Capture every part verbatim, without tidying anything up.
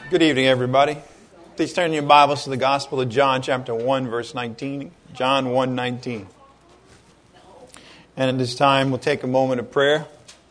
Good evening, everybody. Please turn your Bibles to the Gospel of John, chapter one, verse nineteen. John one nineteen. And at this time, we'll take a moment of prayer.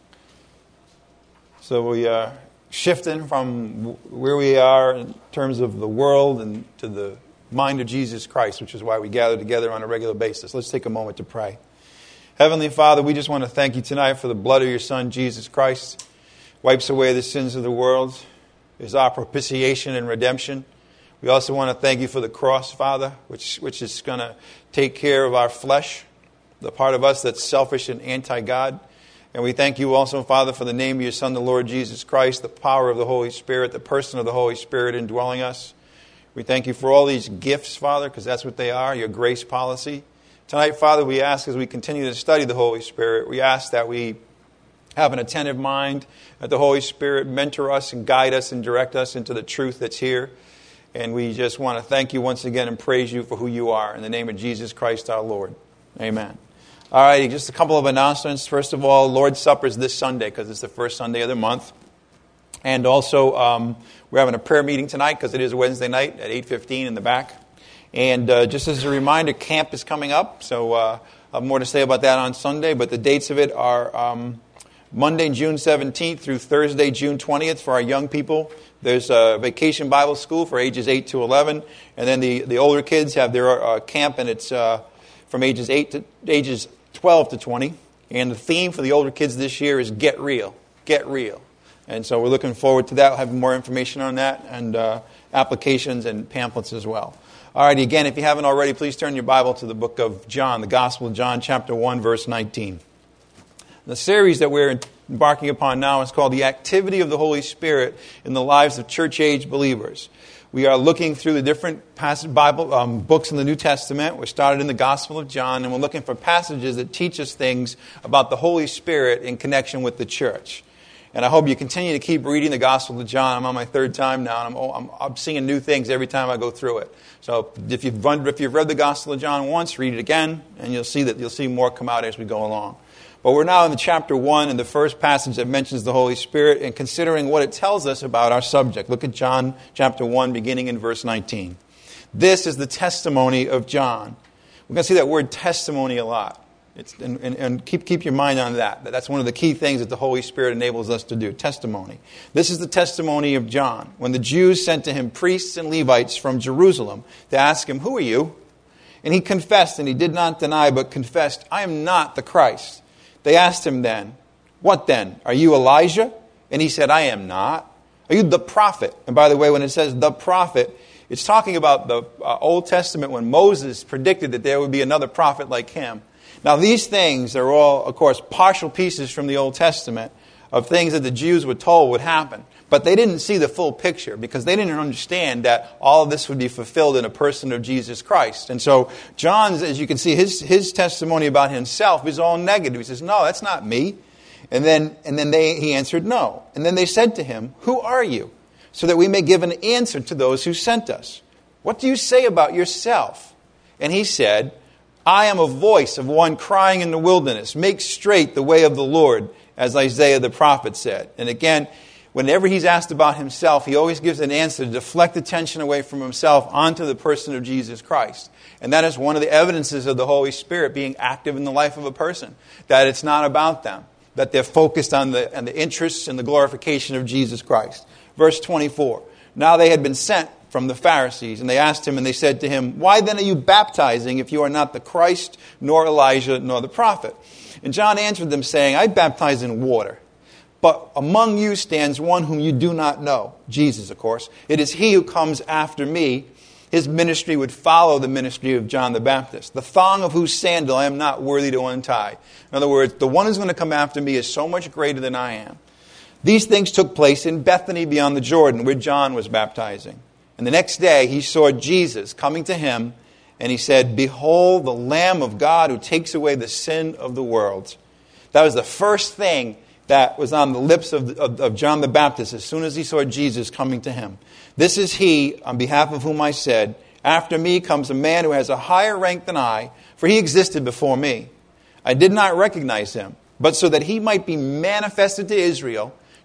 So we are shifting from where we are in terms of the world and to the mind of Jesus Christ, which is why we gather together on a regular basis. Let's take a moment to pray. Heavenly Father, we just want to thank you tonight for the blood of your Son, Jesus Christ. Wipes away the sins of the world. Is our propitiation and redemption. We also want to thank you for the cross, Father, which, which is going to take care of our flesh, the part of us that's selfish and anti-God. And we thank you also, Father, for the name of your Son, the Lord Jesus Christ, the power of the Holy Spirit, the person of the Holy Spirit indwelling us. We thank you for all these gifts, Father, because that's what they are, your grace policy. Tonight, Father, we ask as we continue to study the Holy Spirit, we ask that we have an attentive mind, that the Holy Spirit mentor us and guide us and direct us into the truth that's here. And we just want to thank you once again and praise you for who you are. In the name of Jesus Christ our Lord. Amen. All right, just a couple of announcements. First of all, Lord's Supper is this Sunday because it's the first Sunday of the month. And also, um, we're having a prayer meeting tonight because it is Wednesday night at eight fifteen in the back. And uh, just as a reminder, camp is coming up. So uh, I have more to say about that on Sunday. But the dates of it are Um, Monday, June seventeenth through Thursday, June twentieth for our young people. There's a vacation Bible school for ages eight to eleven. And then the, the older kids have their uh, camp, and it's uh, from ages eight to ages twelve to twenty. And the theme for the older kids this year is Get Real. Get Real. And so we're looking forward to that. We'll have more information on that and uh, applications and pamphlets as well. All right, again, if you haven't already, please turn your Bible to the book of John, the Gospel of John, chapter one, verse nineteen. The series that we're embarking upon now is called The Activity of the Holy Spirit in the Lives of Church-Age Believers. We are looking through the different passage Bible um, books in the New Testament. We started in the Gospel of John, and we're looking for passages that teach us things about the Holy Spirit in connection with the church. And I hope you continue to keep reading the Gospel of John. I'm on my third time now, and I'm, I'm, I'm seeing new things every time I go through it. So if you've, run, if you've read the Gospel of John once, read it again, and you'll see that you'll see more come out as we go along. But we're now in the chapter one, and the first passage that mentions the Holy Spirit, and considering what it tells us about our subject. Look at John chapter one, beginning in verse nineteen. This is the testimony of John. We're going to see that word testimony a lot. It's, and, and, and keep, keep your mind on that. That's one of the key things that the Holy Spirit enables us to do, testimony. This is the testimony of John. When the Jews sent to him priests and Levites from Jerusalem to ask him, "Who are you?" And he confessed, and he did not deny, but confessed, "I am not the Christ." They asked him then, "What then? Are you Elijah?" And he said, "I am not." "Are you the prophet?" And by the way, when it says the prophet, it's talking about the uh, Old Testament when Moses predicted that there would be another prophet like him. Now, these things are all, of course, partial pieces from the Old Testament of things that the Jews were told would happen. But they didn't see the full picture because they didn't understand that all of this would be fulfilled in a person of Jesus Christ. And so John's, as you can see, his his testimony about himself is all negative. He says, "No, that's not me." And then and then they he answered, "No." And then they said to him, "Who are you? So that we may give an answer to those who sent us. What do you say about yourself?" And he said, "I am a voice of one crying in the wilderness, make straight the way of the Lord, as Isaiah the prophet said." And again, whenever he's asked about himself, he always gives an answer to deflect attention away from himself onto the person of Jesus Christ. And that is one of the evidences of the Holy Spirit being active in the life of a person. That it's not about them. That they're focused on the, on the interests and the glorification of Jesus Christ. Verse twenty-four. Now they had been sent from the Pharisees, and they asked him, and they said to him, "Why then are you baptizing if you are not the Christ, nor Elijah, nor the prophet?" And John answered them, saying, "I baptize in water. But among you stands one whom you do not know," Jesus, of course. "It is he who comes after me. His ministry would follow the ministry of John the Baptist, the thong of whose sandal I am not worthy to untie." In other words, the one who's going to come after me is so much greater than I am. These things took place in Bethany beyond the Jordan, where John was baptizing. And the next day he saw Jesus coming to him, and he said, "Behold, the Lamb of God who takes away the sin of the world." That was the first thing that was on the lips of, of, of John the Baptist as soon as he saw Jesus coming to him. "This is he on behalf of whom I said, after me comes a man who has a higher rank than I, for he existed before me. I did not recognize him, but so that he might be manifested to Israel,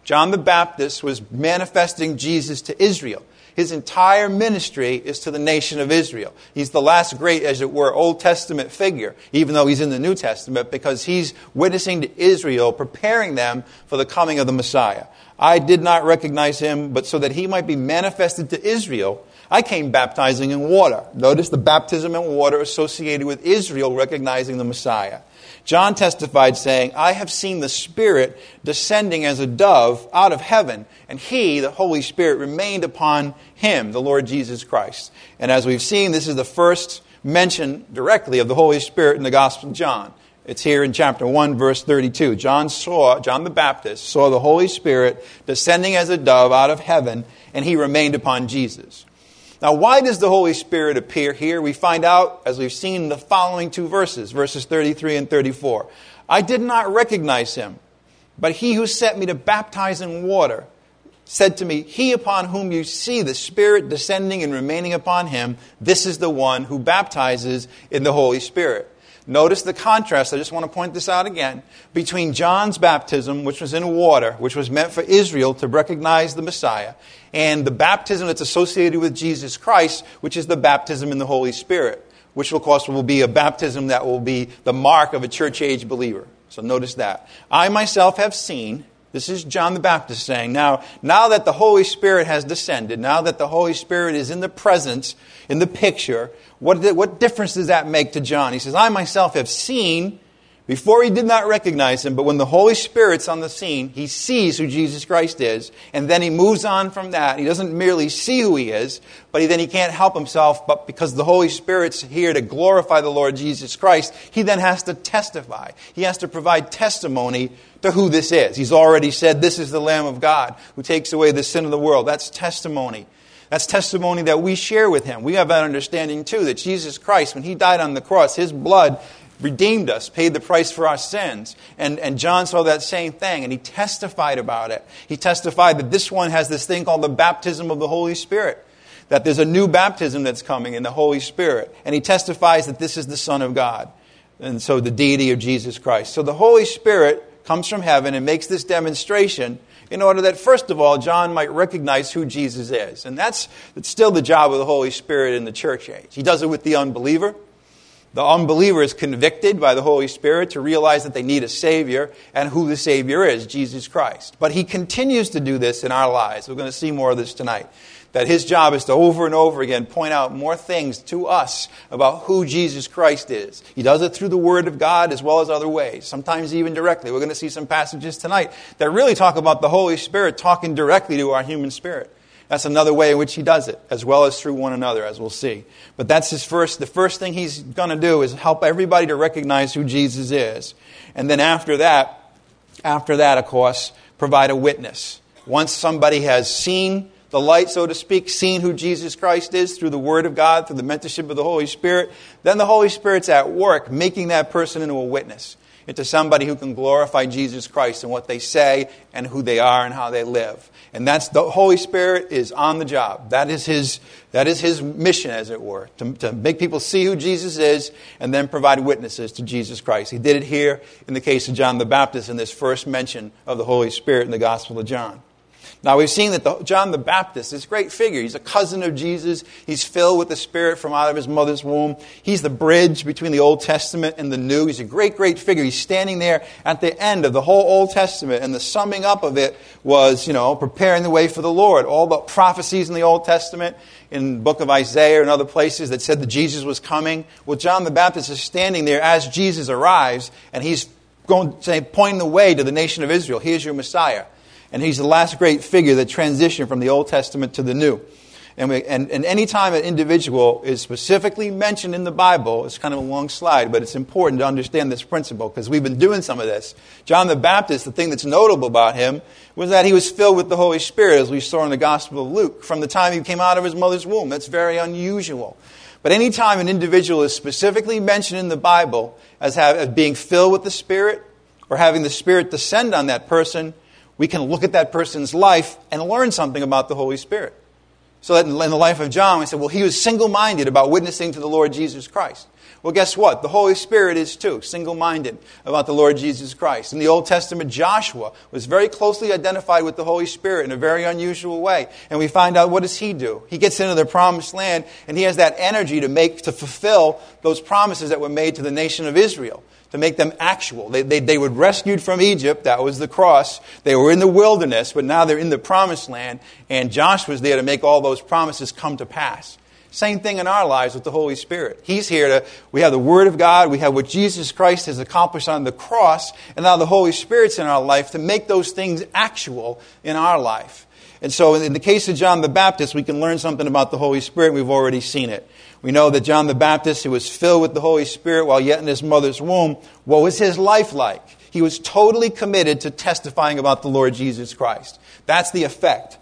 John the Baptist was manifesting Jesus to Israel. His entire ministry is to the nation of Israel. He's the last great, as it were, Old Testament figure, even though he's in the New Testament, because he's witnessing to Israel, preparing them for the coming of the Messiah. I did not recognize him, but so that he might be manifested to Israel, I came baptizing in water. Notice the baptism in water associated with Israel recognizing the Messiah. John testified saying, I have seen the Spirit descending as a dove out of heaven, and he, the Holy Spirit, remained upon him, the Lord Jesus Christ. And as we've seen, this is the first mention directly of the Holy Spirit in the Gospel of John. It's here in chapter one, verse thirty-two. John saw, John the Baptist saw the Holy Spirit descending as a dove out of heaven, and he remained upon Jesus. Now, why does the Holy Spirit appear here? We find out, as we've seen in the following two verses, verses thirty-three and thirty-four. I did not recognize him, but he who sent me to baptize in water said to me, he upon whom you see the Spirit descending and remaining upon him, this is the one who baptizes in the Holy Spirit. Notice the contrast, I just want to point this out again, between John's baptism, which was in water, which was meant for Israel to recognize the Messiah, and the baptism that's associated with Jesus Christ, which is the baptism in the Holy Spirit, which of course will be a baptism that will be the mark of a church-age believer. So notice that. I myself have seen, this is John the Baptist saying, now, now that the Holy Spirit has descended, now that the Holy Spirit is in the presence, in the picture, what, what difference does that make to John? He says, I myself have seen, before he did not recognize him, but when the Holy Spirit's on the scene, he sees who Jesus Christ is, and then he moves on from that. He doesn't merely see who he is, but he, then he can't help himself, but because the Holy Spirit's here to glorify the Lord Jesus Christ, he then has to testify. He has to provide testimony to who this is. He's already said, this is the Lamb of God who takes away the sin of the world. That's testimony. That's testimony that we share with him. We have that understanding too, that Jesus Christ, when he died on the cross, his blood redeemed us, paid the price for our sins. And, and John saw that same thing, and he testified about it. He testified that this one has this thing called the baptism of the Holy Spirit, that there's a new baptism that's coming in the Holy Spirit. And he testifies that this is the Son of God, and so the deity of Jesus Christ. So the Holy Spirit comes from heaven and makes this demonstration in order that, first of all, John might recognize who Jesus is. And that's, that's still the job of the Holy Spirit in the church age. He does it with the unbeliever. The unbeliever is convicted by the Holy Spirit to realize that they need a Savior and who the Savior is, Jesus Christ. But he continues to do this in our lives. We're going to see more of this tonight. That his job is to over and over again point out more things to us about who Jesus Christ is. He does it through the Word of God as well as other ways, sometimes even directly. We're going to see some passages tonight that really talk about the Holy Spirit talking directly to our human spirit. That's another way in which he does it, as well as through one another, as we'll see. But that's his first, the first thing he's going to do is help everybody to recognize who Jesus is. And then after that, after that, of course, provide a witness. Once somebody has seen the light, so to speak, seen who Jesus Christ is through the Word of God, through the mentorship of the Holy Spirit, then the Holy Spirit's at work making that person into a witness, into somebody who can glorify Jesus Christ in what they say and who they are and how they live. And that's the Holy Spirit is on the job. That is his, that is his mission, as it were, to, to make people see who Jesus is and then provide witnesses to Jesus Christ. He did it here in the case of John the Baptist in this first mention of the Holy Spirit in the Gospel of John. Now, we've seen that the, John the Baptist is a great figure. He's a cousin of Jesus. He's filled with the Spirit from out of his mother's womb. He's the bridge between the Old Testament and the New. He's a great, great figure. He's standing there at the end of the whole Old Testament, and the summing up of it was, you know, preparing the way for the Lord. All the prophecies in the Old Testament, in the book of Isaiah and other places that said that Jesus was coming. Well, John the Baptist is standing there as Jesus arrives, and he's going, say, pointing the way to the nation of Israel. Here's your Messiah. And he's the last great figure that transitioned from the Old Testament to the New. And, we, and, and any time an individual is specifically mentioned in the Bible, it's kind of a long slide, but it's important to understand this principle because we've been doing some of this. John the Baptist, the thing that's notable about him was that he was filled with the Holy Spirit, as we saw in the Gospel of Luke, from the time he came out of his mother's womb. That's very unusual. But any time an individual is specifically mentioned in the Bible as, have, as being filled with the Spirit or having the Spirit descend on that person, we can look at that person's life and learn something about the Holy Spirit. So that in the life of John, we said, well, he was single-minded about witnessing to the Lord Jesus Christ. Well, guess what? The Holy Spirit is too, single-minded about the Lord Jesus Christ. In the Old Testament, Joshua was very closely identified with the Holy Spirit in a very unusual way. And we find out, what does he do? He gets into the promised land, and he has that energy to make, to fulfill those promises that were made to the nation of Israel, to make them actual. They, they, they were rescued from Egypt. That was the cross. They were in the wilderness, but now they're in the promised land, and Joshua's there to make all those promises come to pass. Same thing in our lives with the Holy Spirit. He's here to, we have the Word of God, we have what Jesus Christ has accomplished on the cross, and now the Holy Spirit's in our life to make those things actual in our life. And so in the case of John the Baptist, we can learn something about the Holy Spirit. We've already seen it. We know that John the Baptist, who was filled with the Holy Spirit while yet in his mother's womb, what was his life like? He was totally committed to testifying about the Lord Jesus Christ. That's the effect.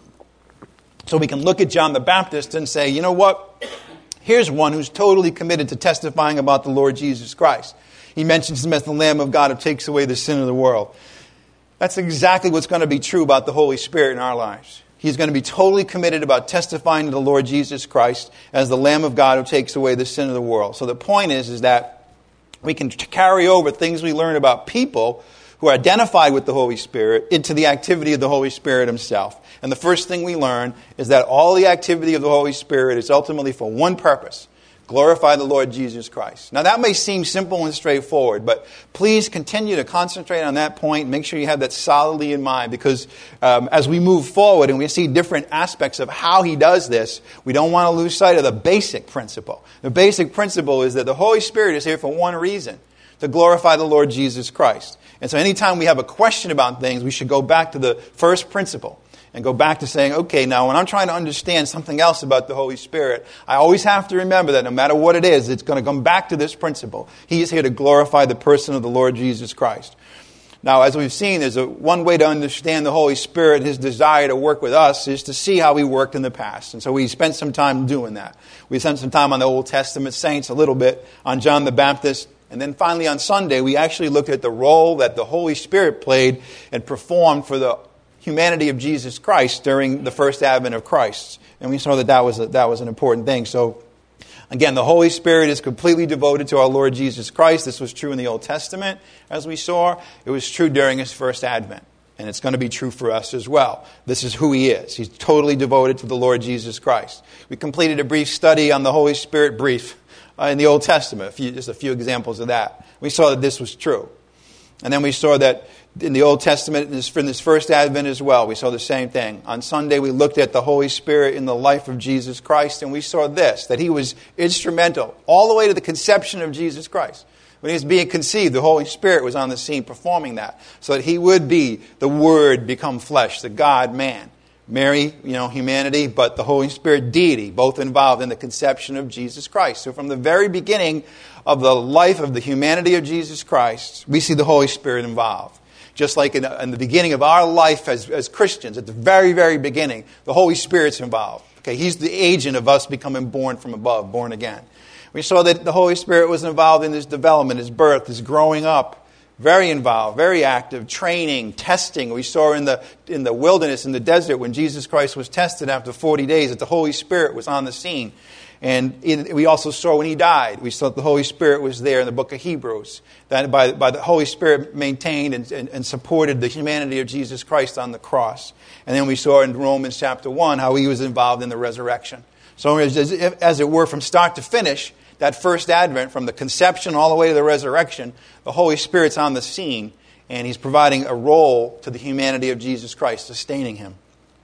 So we can look at John the Baptist and say, you know what? Here's one who's totally committed to testifying about the Lord Jesus Christ. He mentions him as the Lamb of God who takes away the sin of the world. That's exactly what's going to be true about the Holy Spirit in our lives. He's going to be totally committed about testifying to the Lord Jesus Christ as the Lamb of God who takes away the sin of the world. So the point is, is that we can carry over things we learn about people who are identified with the Holy Spirit into the activity of the Holy Spirit himself. And the first thing we learn is that all the activity of the Holy Spirit is ultimately for one purpose: glorify the Lord Jesus Christ. Now that may seem simple and straightforward, but please continue to concentrate on that point. Make sure you have that solidly in mind, because um, as we move forward and we see different aspects of how he does this, we don't want to lose sight of the basic principle. The basic principle is that the Holy Spirit is here for one reason: to glorify the Lord Jesus Christ. And so anytime we have a question about things, we should go back to the first principle and go back to saying, okay, now when I'm trying to understand something else about the Holy Spirit, I always have to remember that no matter what it is, it's going to come back to this principle. He is here to glorify the person of the Lord Jesus Christ. Now, as we've seen, there's a, one way to understand the Holy Spirit and his desire to work with us is to see how he worked in the past. And so we spent some time doing that. We spent some time on the Old Testament saints, a little bit on John the Baptist. And then finally on Sunday, we actually looked at the role that the Holy Spirit played and performed for the humanity of Jesus Christ during the first advent of Christ. And we saw that that was, a, that was an important thing. So, again, the Holy Spirit is completely devoted to our Lord Jesus Christ. This was true in the Old Testament, as we saw. It was true during his first advent. And it's going to be true for us as well. This is who he is. He's totally devoted to the Lord Jesus Christ. We completed a brief study on the Holy Spirit, brief, uh, in the Old Testament. A few, just a few examples of that. We saw that this was true. And then we saw that in the Old Testament, in this, in this first advent as well, we saw the same thing. On Sunday, we looked at the Holy Spirit in the life of Jesus Christ, and we saw this, that he was instrumental all the way to the conception of Jesus Christ. When he was being conceived, the Holy Spirit was on the scene performing that, so that he would be the Word become flesh, the God-man. Mary, you know, humanity, but the Holy Spirit, deity, both involved in the conception of Jesus Christ. So from the very beginning of the life of the humanity of Jesus Christ, we see the Holy Spirit involved. Just like in, in the beginning of our life as, as Christians, at the very, very beginning, the Holy Spirit's involved. Okay, he's the agent of us becoming born from above, born again. We saw that the Holy Spirit was involved in his development, his birth, his growing up. Very involved, very active, training, testing. We saw in the in the wilderness, in the desert, when Jesus Christ was tested after forty days, that the Holy Spirit was on the scene. And in, we also saw when he died, we saw that the Holy Spirit was there in the book of Hebrews. That by, by the Holy Spirit maintained and, and, and supported the humanity of Jesus Christ on the cross. And then we saw in Romans chapter one how he was involved in the resurrection. So as, as it were, from start to finish, that first advent, from the conception all the way to the resurrection, the Holy Spirit's on the scene, and he's providing a role to the humanity of Jesus Christ, sustaining him.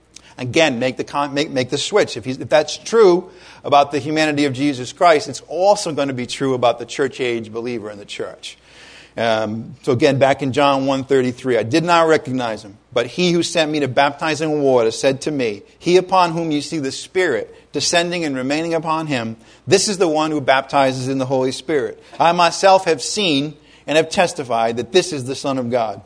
Again, make the con- make, make the switch. If, he's, if that's true about the humanity of Jesus Christ, it's also going to be true about the church-age believer in the church. Um, so again, back in John one thirty-three, I did not recognize him, but he who sent me to baptize in water said to me, he upon whom you see the Spirit descending and remaining upon him, this is the one who baptizes in the Holy Spirit. I myself have seen and have testified that this is the Son of God.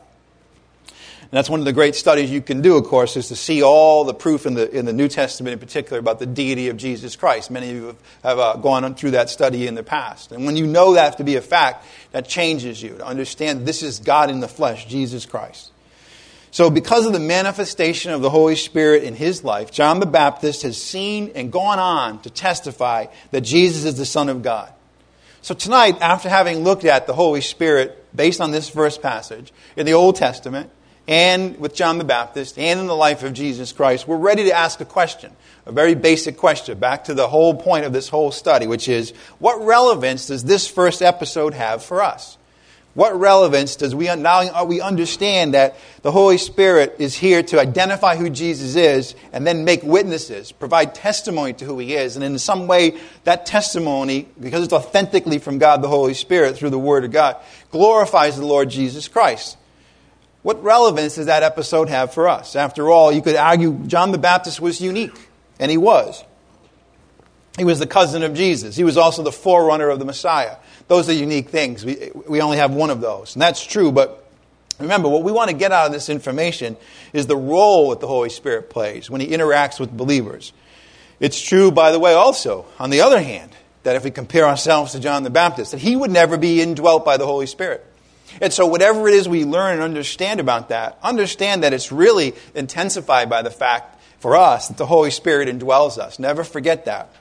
And that's one of the great studies you can do, of course, is to see all the proof in the in the New Testament in particular about the deity of Jesus Christ. Many of you have, have uh, gone through that study in the past. And when you know that to be a fact, that changes you to understand this is God in the flesh, Jesus Christ. So because of the manifestation of the Holy Spirit in his life, John the Baptist has seen and gone on to testify that Jesus is the Son of God. So tonight, after having looked at the Holy Spirit based on this verse passage in the Old Testament and with John the Baptist and in the life of Jesus Christ, we're ready to ask a question, a very basic question, back to the whole point of this whole study, which is, what relevance does this first episode have for us? What relevance does we now we understand that the Holy Spirit is here to identify who Jesus is and then make witnesses, provide testimony to who He is, and in some way that testimony, because it's authentically from God the Holy Spirit through the Word of God, glorifies the Lord Jesus Christ. What relevance does that episode have for us? After all, you could argue John the Baptist was unique, and he was. He was the cousin of Jesus. He was also the forerunner of the Messiah. Those are unique things. We, we only have one of those. And that's true, but remember, what we want to get out of this information is the role that the Holy Spirit plays when He interacts with believers. It's true, by the way, also, on the other hand, that if we compare ourselves to John the Baptist, that he would never be indwelt by the Holy Spirit. And so whatever it is we learn and understand about that, understand that it's really intensified by the fact, for us, that the Holy Spirit indwells us. Never forget that.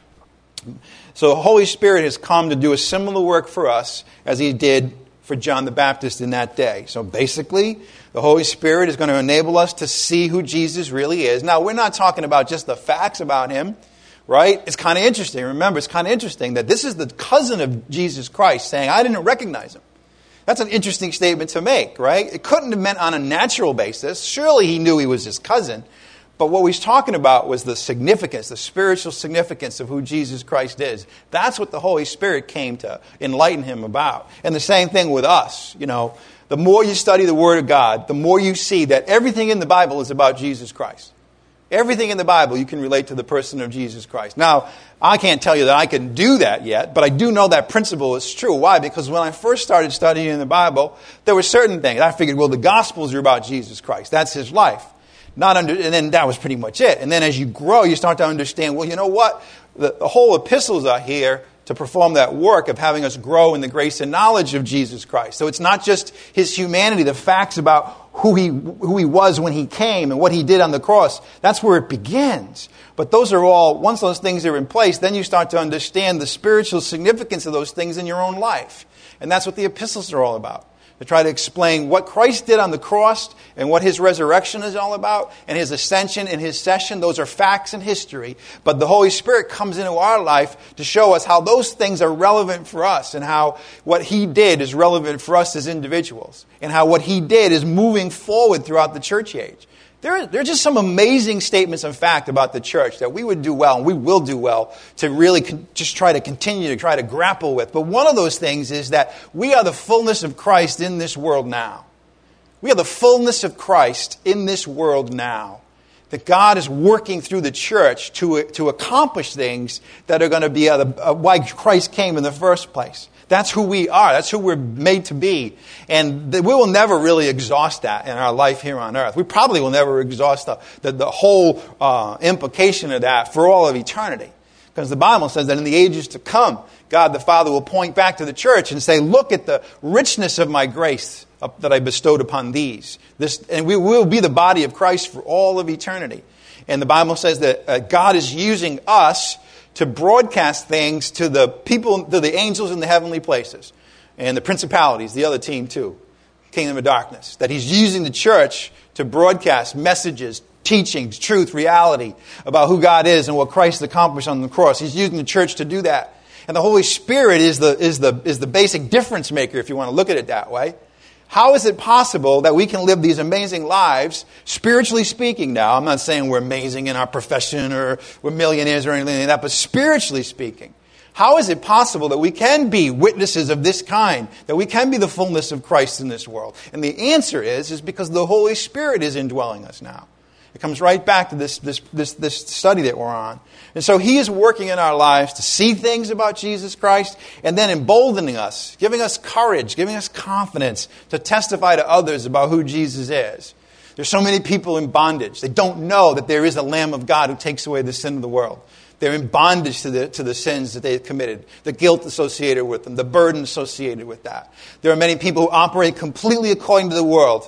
So the Holy Spirit has come to do a similar work for us as He did for John the Baptist in that day. So basically, the Holy Spirit is going to enable us to see who Jesus really is. Now, we're not talking about just the facts about Him, right? It's kind of interesting. Remember, it's kind of interesting that this is the cousin of Jesus Christ saying, I didn't recognize Him. That's an interesting statement to make, right? It couldn't have meant on a natural basis. Surely He knew He was His cousin. But what he's talking about was the significance, the spiritual significance of who Jesus Christ is. That's what the Holy Spirit came to enlighten him about. And the same thing with us. You know, the more you study the Word of God, the more you see that everything in the Bible is about Jesus Christ. Everything in the Bible you can relate to the person of Jesus Christ. Now, I can't tell you that I can do that yet, but I do know that principle is true. Why? Because when I first started studying the Bible, there were certain things. I figured, well, the Gospels are about Jesus Christ. That's His life. Not under, and then that was pretty much it. And then as you grow, you start to understand, well, you know what? The, the whole epistles are here to perform that work of having us grow in the grace and knowledge of Jesus Christ. So it's not just His humanity, the facts about who he, who he was when He came and what He did on the cross. That's where it begins. But those are all, once those things are in place, then you start to understand the spiritual significance of those things in your own life. And that's what the epistles are all about. To try to explain what Christ did on the cross and what His resurrection is all about, and His ascension and His session. Those are facts and history. But the Holy Spirit comes into our life to show us how those things are relevant for us, and how what He did is relevant for us as individuals, and how what He did is moving forward throughout the church age. There, there are just some amazing statements of fact about the church that we would do well, and we will do well, to really con- just try to continue to try to grapple with. But one of those things is that we are the fullness of Christ in this world now. We are the fullness of Christ in this world now. That God is working through the church to, to accomplish things that are going to be uh, uh, why Christ came in the first place. That's who we are. That's who we're made to be. And we will never really exhaust that in our life here on earth. We probably will never exhaust the, the, the whole uh, implication of that for all of eternity. Because the Bible says that in the ages to come, God the Father will point back to the church and say, look at the richness of my grace that I bestowed upon these. This, and we will be the body of Christ for all of eternity. And the Bible says that uh, God is using us to broadcast things to the people, to the angels in the heavenly places. And the principalities, the other team too. Kingdom of darkness. That He's using the church to broadcast messages, teachings, truth, reality about who God is and what Christ accomplished on the cross. He's using the church to do that. And the Holy Spirit is the, is the, is the basic difference maker, if you want to look at it that way. How is it possible that we can live these amazing lives, spiritually speaking now? I'm not saying we're amazing in our profession or we're millionaires or anything like that, but spiritually speaking, how is it possible that we can be witnesses of this kind, that we can be the fullness of Christ in this world? And the answer is, is because the Holy Spirit is indwelling us now. It comes right back to this, this, this, this study that we're on. And so He is working in our lives to see things about Jesus Christ and then emboldening us, giving us courage, giving us confidence to testify to others about who Jesus is. There's so many people in bondage. They don't know that there is a Lamb of God who takes away the sin of the world. They're in bondage to the, to the sins that they've committed, the guilt associated with them, the burden associated with that. There are many people who operate completely according to the world.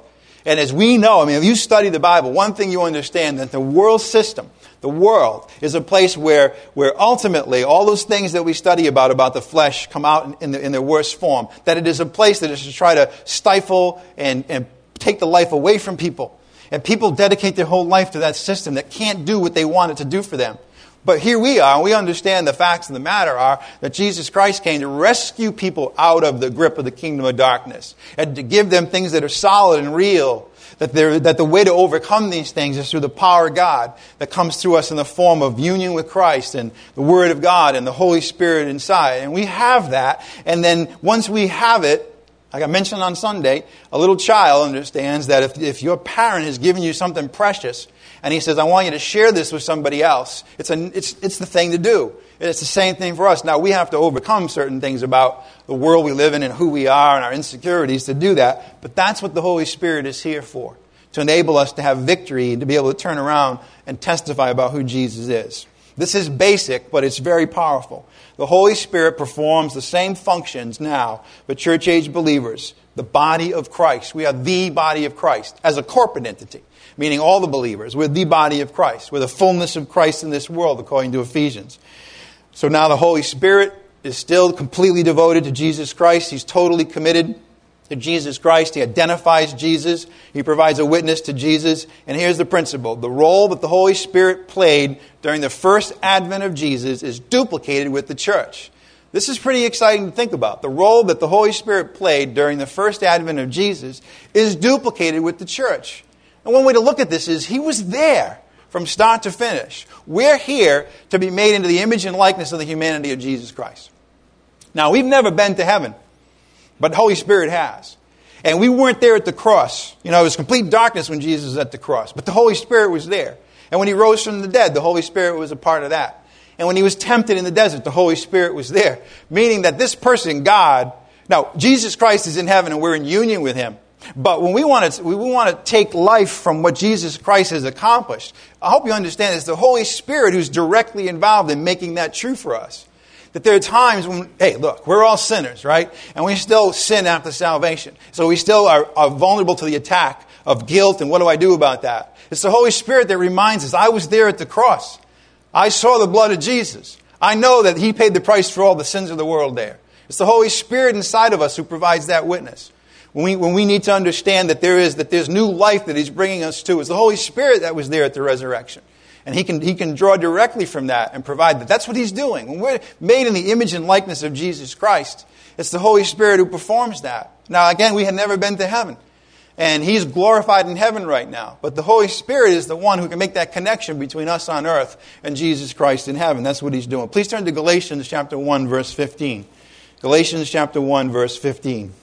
And as we know, I mean, if you study the Bible, one thing you understand that the world system, the world, is a place where, where ultimately all those things that we study about, about the flesh, come out in, in, the, in their worst form. That it is a place that is to try to stifle and, and take the life away from people. And people dedicate their whole life to that system that can't do what they want it to do for them. But here we are, and we understand the facts of the matter are that Jesus Christ came to rescue people out of the grip of the kingdom of darkness and to give them things that are solid and real, that, that the way to overcome these things is through the power of God that comes through us in the form of union with Christ and the Word of God and the Holy Spirit inside. And we have that, and then once we have it, like I mentioned on Sunday, a little child understands that if, if your parent has given you something precious, and he says, I want you to share this with somebody else, it's, a, it's, it's the thing to do. It's the same thing for us. Now, we have to overcome certain things about the world we live in and who we are and our insecurities to do that. But that's what the Holy Spirit is here for, to enable us to have victory and to be able to turn around and testify about who Jesus is. This is basic, but it's very powerful. The Holy Spirit performs the same functions now for church-age believers, the body of Christ. We are the body of Christ as a corporate entity, meaning all the believers. We're the body of Christ. We're the fullness of Christ in this world, according to Ephesians. So now the Holy Spirit is still completely devoted to Jesus Christ. He's totally committed to Jesus Christ. He identifies Jesus. He provides a witness to Jesus. And here's the principle. The role that the Holy Spirit played during the first advent of Jesus is duplicated with the church. This is pretty exciting to think about. The role that the Holy Spirit played during the first advent of Jesus is duplicated with the church. And one way to look at this is he was there from start to finish. We're here to be made into the image and likeness of the humanity of Jesus Christ. Now, we've never been to heaven, but the Holy Spirit has. And we weren't there at the cross. You know, it was complete darkness when Jesus was at the cross, but the Holy Spirit was there. And when he rose from the dead, the Holy Spirit was a part of that. And when he was tempted in the desert, the Holy Spirit was there. Meaning that this person, God, now, Jesus Christ is in heaven and we're in union with him. But when we want to, we want to take life from what Jesus Christ has accomplished, I hope you understand it's the Holy Spirit who's directly involved in making that true for us. That there are times when, hey, look, we're all sinners, right? And we still sin after salvation. So we still are, are vulnerable to the attack of guilt, and what do I do about that? It's the Holy Spirit that reminds us, I was there at the cross. I saw the blood of Jesus. I know that he paid the price for all the sins of the world there. It's the Holy Spirit inside of us who provides that witness. When we, when we need to understand that there is that there's new life that he's bringing us to, it's the Holy Spirit that was there at the resurrection. And he can he can draw directly from that and provide that. That's what he's doing. When we're made in the image and likeness of Jesus Christ, it's the Holy Spirit who performs that. Now, again, we had never been to heaven. And he's glorified in heaven right now. But the Holy Spirit is the one who can make that connection between us on earth and Jesus Christ in heaven. That's what he's doing. Please turn to Galatians chapter one, verse fifteen. Galatians chapter one, verse fifteen.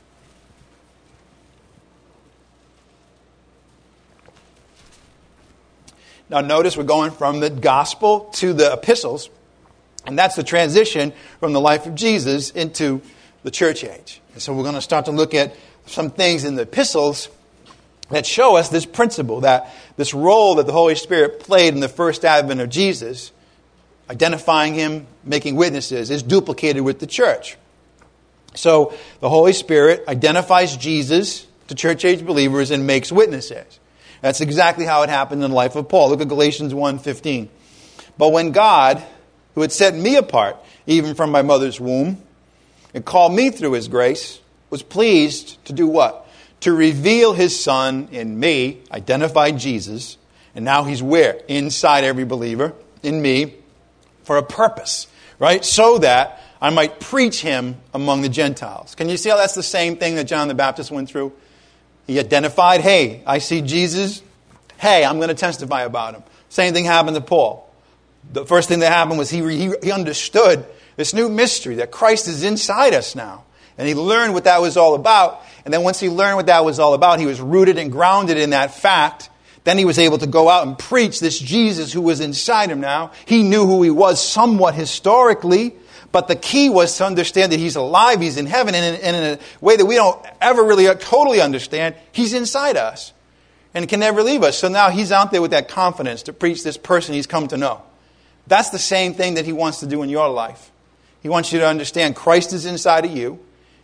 Now notice we're going from the gospel to the epistles, and that's the transition from the life of Jesus into the church age. And so we're going to start to look at some things in the epistles that show us this principle, that this role that the Holy Spirit played in the first advent of Jesus, identifying him, making witnesses, is duplicated with the church. So the Holy Spirit identifies Jesus to church age believers and makes witnesses. That's exactly how it happened in the life of Paul. Look at Galatians one fifteen. But when God, who had set me apart, even from my mother's womb, and called me through his grace, was pleased to do what? To reveal his Son in me, identified Jesus, and now he's where? Inside every believer, in me, for a purpose, right? So that I might preach him among the Gentiles. Can you see how that's the same thing that John the Baptist went through? He identified, hey, I see Jesus. Hey, I'm going to testify about him. Same thing happened to Paul. The first thing that happened was he, he, he understood this new mystery that Christ is inside us now. And he learned what that was all about. And then once he learned what that was all about, he was rooted and grounded in that fact. Then he was able to go out and preach this Jesus who was inside him now. He knew who he was somewhat historically. But the key was to understand that he's alive, he's in heaven, and in, and in a way that we don't ever really totally understand, he's inside us and can never leave us. So now he's out there with that confidence to preach this person he's come to know. That's the same thing that he wants to do in your life. He wants you to understand Christ is inside of you.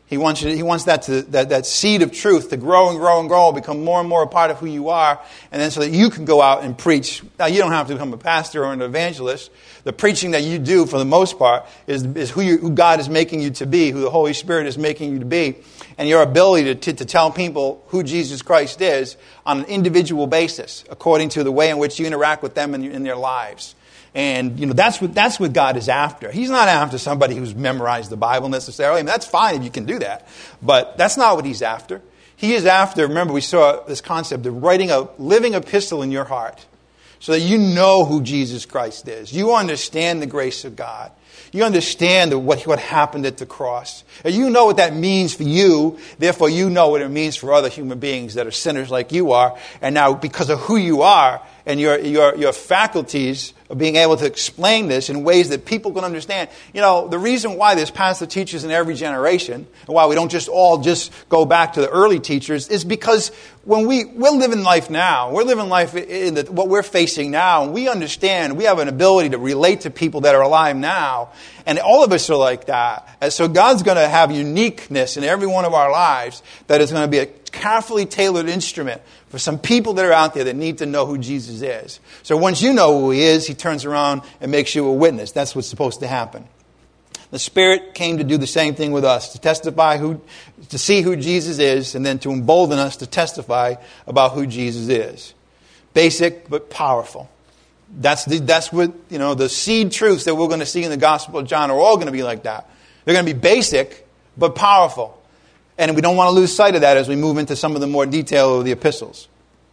He wants you to, he wants that to that, that seed of truth to grow and grow and grow, become more and more a part of who you are, and then so that you can go out and preach. Now, you don't have to become a pastor or an evangelist. The preaching that you do, for the most part, is, is who, you, who God is making you to be, who the Holy Spirit is making you to be, and your ability to, to, to tell people who Jesus Christ is on an individual basis, according to the way in which you interact with them in, in their lives. And, you know, that's what, that's what God is after. He's not after somebody who's memorized the Bible necessarily. I mean, that's fine if you can do that. But that's not what he's after. He is after, remember, we saw this concept of writing a living epistle in your heart so that you know who Jesus Christ is. You understand the grace of God. You understand what, what happened at the cross. And you know what that means for you. Therefore, you know what it means for other human beings that are sinners like you are. And now, because of who you are and your, your, your faculties of being able to explain this in ways that people can understand. You know, the reason why there's pastor teachers in every generation, and why we don't just all just go back to the early teachers, is because when we, we're living life now, we're living life in the, what we're facing now, and we understand, we have an ability to relate to people that are alive now, and all of us are like that. And so God's going to have uniqueness in every one of our lives that is going to be a carefully tailored instrument for some people that are out there that need to know who Jesus is. So once you know who he is, he turns around and makes you a witness. That's what's supposed to happen. The Spirit came to do the same thing with us, to testify who, to see who Jesus is, and then to embolden us to testify about who Jesus is. Basic but powerful. That's the, that's what, you know, the seed truths that we're going to see in the Gospel of John are all going to be like that. They're going to be basic but powerful. And we don't want to lose sight of that as we move into some of the more detail of the epistles.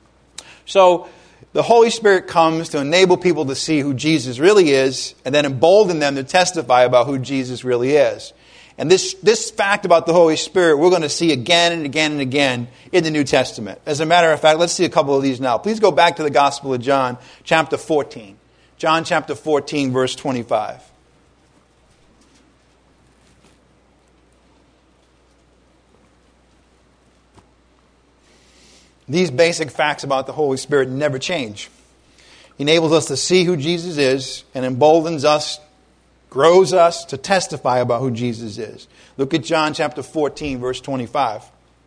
So the Holy Spirit comes to enable people to see who Jesus really is, and then embolden them to testify about who Jesus really is. And this, this fact about the Holy Spirit we're going to see again and again and again in the New Testament. As a matter of fact, let's see a couple of these now. Please go back to the Gospel of John, chapter fourteen. John chapter fourteen, verse twenty-five. These basic facts about the Holy Spirit never change. He enables us to see who Jesus is and emboldens us, grows us to testify about who Jesus is. Look at John chapter fourteen, verse twenty-five.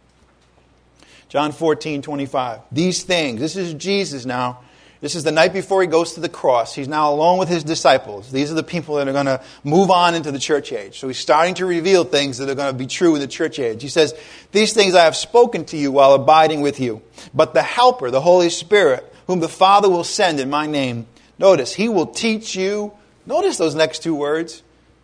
John fourteen, twenty-five. These things, this is Jesus now. This is the night before he goes to the cross. He's now alone with his disciples. These are the people that are going to move on into the church age. So he's starting to reveal things that are going to be true in the church age. He says, these things I have spoken to you while abiding with you. But the Helper, the Holy Spirit, whom the Father will send in my name, notice, he will teach you, notice those next two words,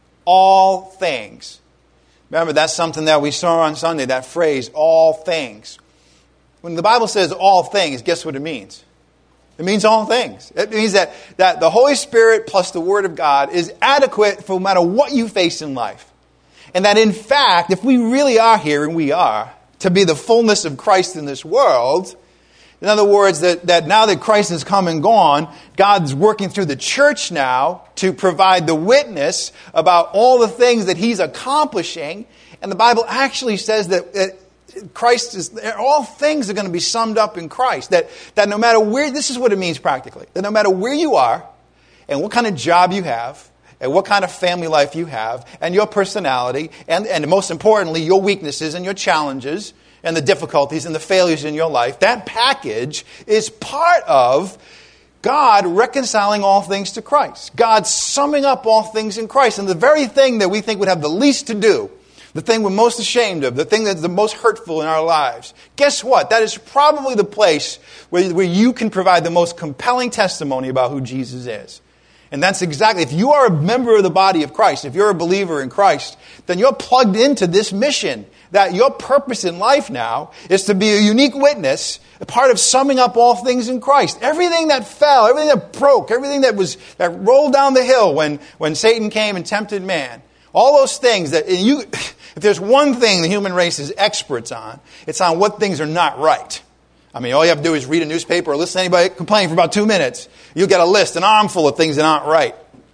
all things. Remember, that's something that we saw on Sunday, that phrase, all things. When the Bible says all things, guess what it means? It means all things. It means that, that the Holy Spirit plus the Word of God is adequate for no matter what you face in life. And that in fact, if we really are here, and we are, to be the fullness of Christ in this world, in other words, that, that now that Christ has come and gone, God's working through the church now to provide the witness about all the things that he's accomplishing. And the Bible actually says that, that Christ is, all things are going to be summed up in Christ. That, that no matter where, this is what it means practically, that no matter where you are, and what kind of job you have, and what kind of family life you have, and your personality, and, and most importantly, your weaknesses and your challenges, and the difficulties and the failures in your life, that package is part of God reconciling all things to Christ. God summing up all things in Christ. And the very thing that we think would have the least to do, the thing we're most ashamed of, the thing that's the most hurtful in our lives. Guess what? That is probably the place where, where you can provide the most compelling testimony about who Jesus is. And that's exactly, if you are a member of the body of Christ, if you're a believer in Christ, then you're plugged into this mission. That your purpose in life now is to be a unique witness, a part of summing up all things in Christ. Everything that fell, everything that broke, everything that was that rolled down the hill when, when Satan came and tempted man. All those things that you, if there's one thing the human race is experts on, it's on what things are not right. I mean, all you have to do is read a newspaper or listen to anybody complain for about two minutes. You'll get a list, an armful of things that aren't right.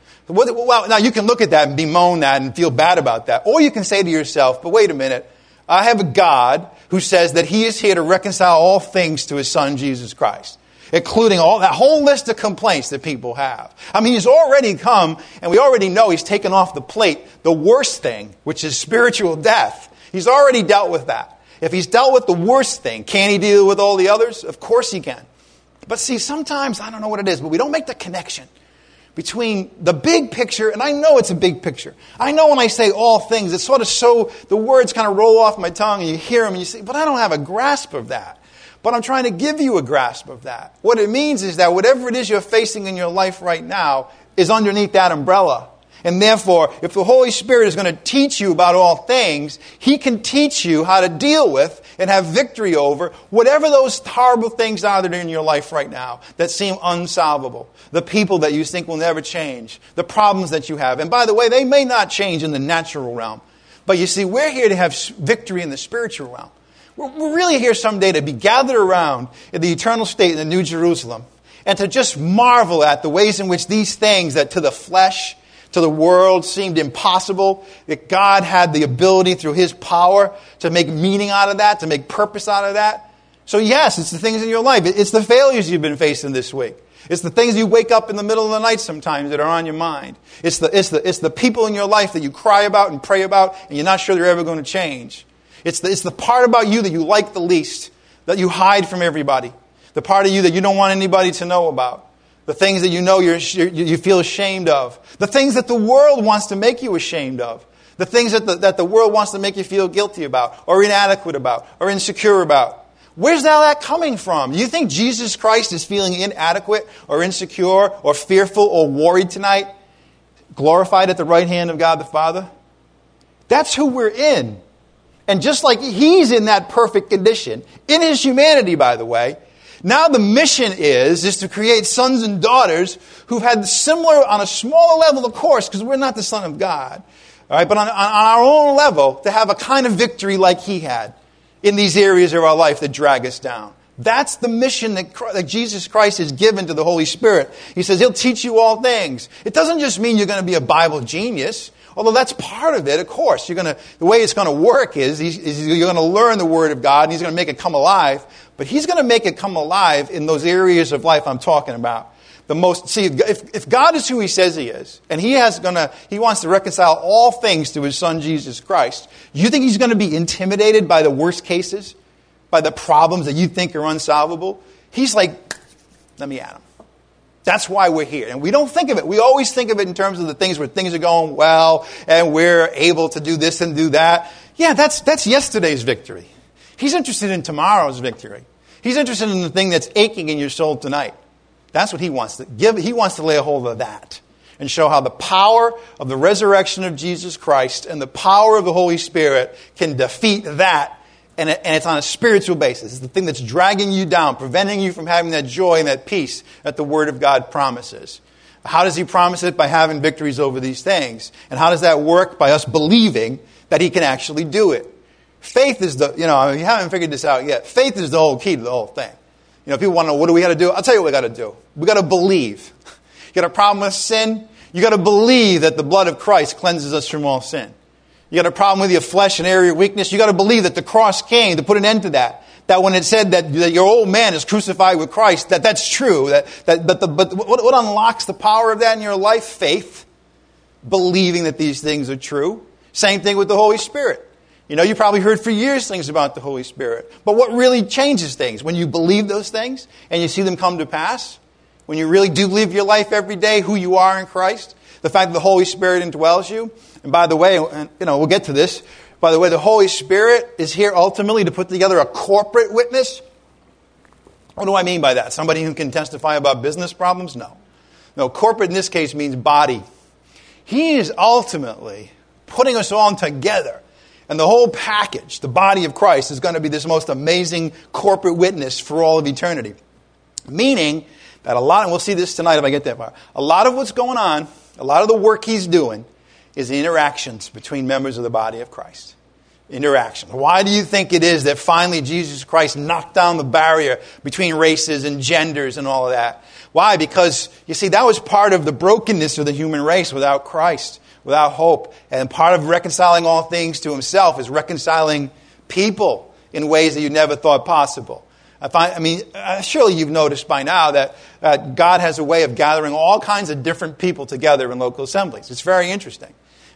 Well, now you can look at that and bemoan that and feel bad about that. Or you can say to yourself, but wait a minute, I have a God who says that he is here to reconcile all things to his Son, Jesus Christ. Including all that whole list of complaints that people have. I mean, he's already come, and we already know he's taken off the plate the worst thing, which is spiritual death. He's already dealt with that. If he's dealt with the worst thing, can he deal with all the others? Of course he can. But see, sometimes, I don't know what it is, but we don't make the connection between the big picture, and I know it's a big picture. I know when I say all things, it's sort of so, the words kind of roll off my tongue and you hear them and you say, but I don't have a grasp of that. But I'm trying to give you a grasp of that. What it means is that whatever it is you're facing in your life right now is underneath that umbrella. And therefore, if the Holy Spirit is going to teach you about all things, He can teach you how to deal with and have victory over whatever those horrible things are that are in your life right now that seem unsolvable. The people that you think will never change. The problems that you have. And by the way, they may not change in the natural realm. But you see, we're here to have victory in the spiritual realm. We're, we're really here someday to be gathered around in the eternal state in the New Jerusalem and to just marvel at the ways in which these things that to the flesh, to the world seemed impossible, that God had the ability through His power to make meaning out of that, to make purpose out of that. So yes, it's the things in your life. It's the failures you've been facing this week. It's the things you wake up in the middle of the night sometimes that are on your mind. It's the, it's the, it's the people in your life that you cry about and pray about and you're not sure they're ever going to change. It's the, it's the part about you that you like the least, that you hide from everybody. The part of you that you don't want anybody to know about. The things that you know you're, you feel ashamed of. The things that the world wants to make you ashamed of. The things that the, that the world wants to make you feel guilty about, or inadequate about, or insecure about. Where's all that coming from? You think Jesus Christ is feeling inadequate, or insecure, or fearful, or worried tonight? Glorified at the right hand of God the Father? That's who we're in. And just like He's in that perfect condition, in His humanity, by the way, now the mission is, is to create sons and daughters who've had similar, on a smaller level, of course, because we're not the Son of God, all right, but on, on our own level, to have a kind of victory like He had in these areas of our life that drag us down. That's the mission that, that Jesus Christ has given to the Holy Spirit. He says He'll teach you all things. It doesn't just mean you're going to be a Bible genius, although that's part of it, of course. You're going to, the way it's going to work is, is you're going to learn the Word of God, and He's going to make it come alive. But He's going to make it come alive in those areas of life I'm talking about. The most, see, if, if God is who He says He is, and He has gonna, He wants to reconcile all things to His Son Jesus Christ, you think He's going to be intimidated by the worst cases, by the problems that you think are unsolvable? He's like, let me at Him. That's why we're here. And we don't think of it. We always think of it in terms of the things where things are going well, and we're able to do this and do that. Yeah, that's that's yesterday's victory. He's interested in tomorrow's victory. He's interested in the thing that's aching in your soul tonight. That's what He wants to give. He wants to lay a hold of that and show how the power of the resurrection of Jesus Christ and the power of the Holy Spirit can defeat that. And it's on a spiritual basis. It's the thing that's dragging you down, preventing you from having that joy and that peace that the Word of God promises. How does He promise it? By having victories over these things. And how does that work? By us believing that He can actually do it. Faith is the, you know, if you haven't figured this out yet, faith is the whole key to the whole thing. You know, people want to know, what do we got to do? I'll tell you what we got to do. We got to believe. You got a problem with sin? You got to believe that the blood of Christ cleanses us from all sin. You got a problem with your flesh and area of weakness? You got to believe that the cross came to put an end to that. That when it said that, that your old man is crucified with Christ, that that's true. That, that, but the, but what, what unlocks the power of that in your life? Faith. Believing that these things are true. Same thing with the Holy Spirit. You know, you probably heard for years things about the Holy Spirit. But what really changes things? When you believe those things and you see them come to pass? When you really do live your life every day, who you are in Christ? The fact that the Holy Spirit indwells you? And by the way, you know, we'll get to this. By the way, the Holy Spirit is here ultimately to put together a corporate witness. What do I mean by that? Somebody who can testify about business problems? No. No, corporate in this case means body. He is ultimately putting us all together. And the whole package, the body of Christ, is going to be this most amazing corporate witness for all of eternity. Meaning that a lot, and we'll see this tonight if I get that far, a lot of what's going on, a lot of the work He's doing, is the interactions between members of the body of Christ. Interaction. Why do you think it is that finally Jesus Christ knocked down the barrier between races and genders and all of that? Why? Because, you see, that was part of the brokenness of the human race without Christ, without hope. And part of reconciling all things to Himself is reconciling people in ways that you never thought possible. I, find, I mean, surely you've noticed by now that uh, God has a way of gathering all kinds of different people together in local assemblies. It's very interesting.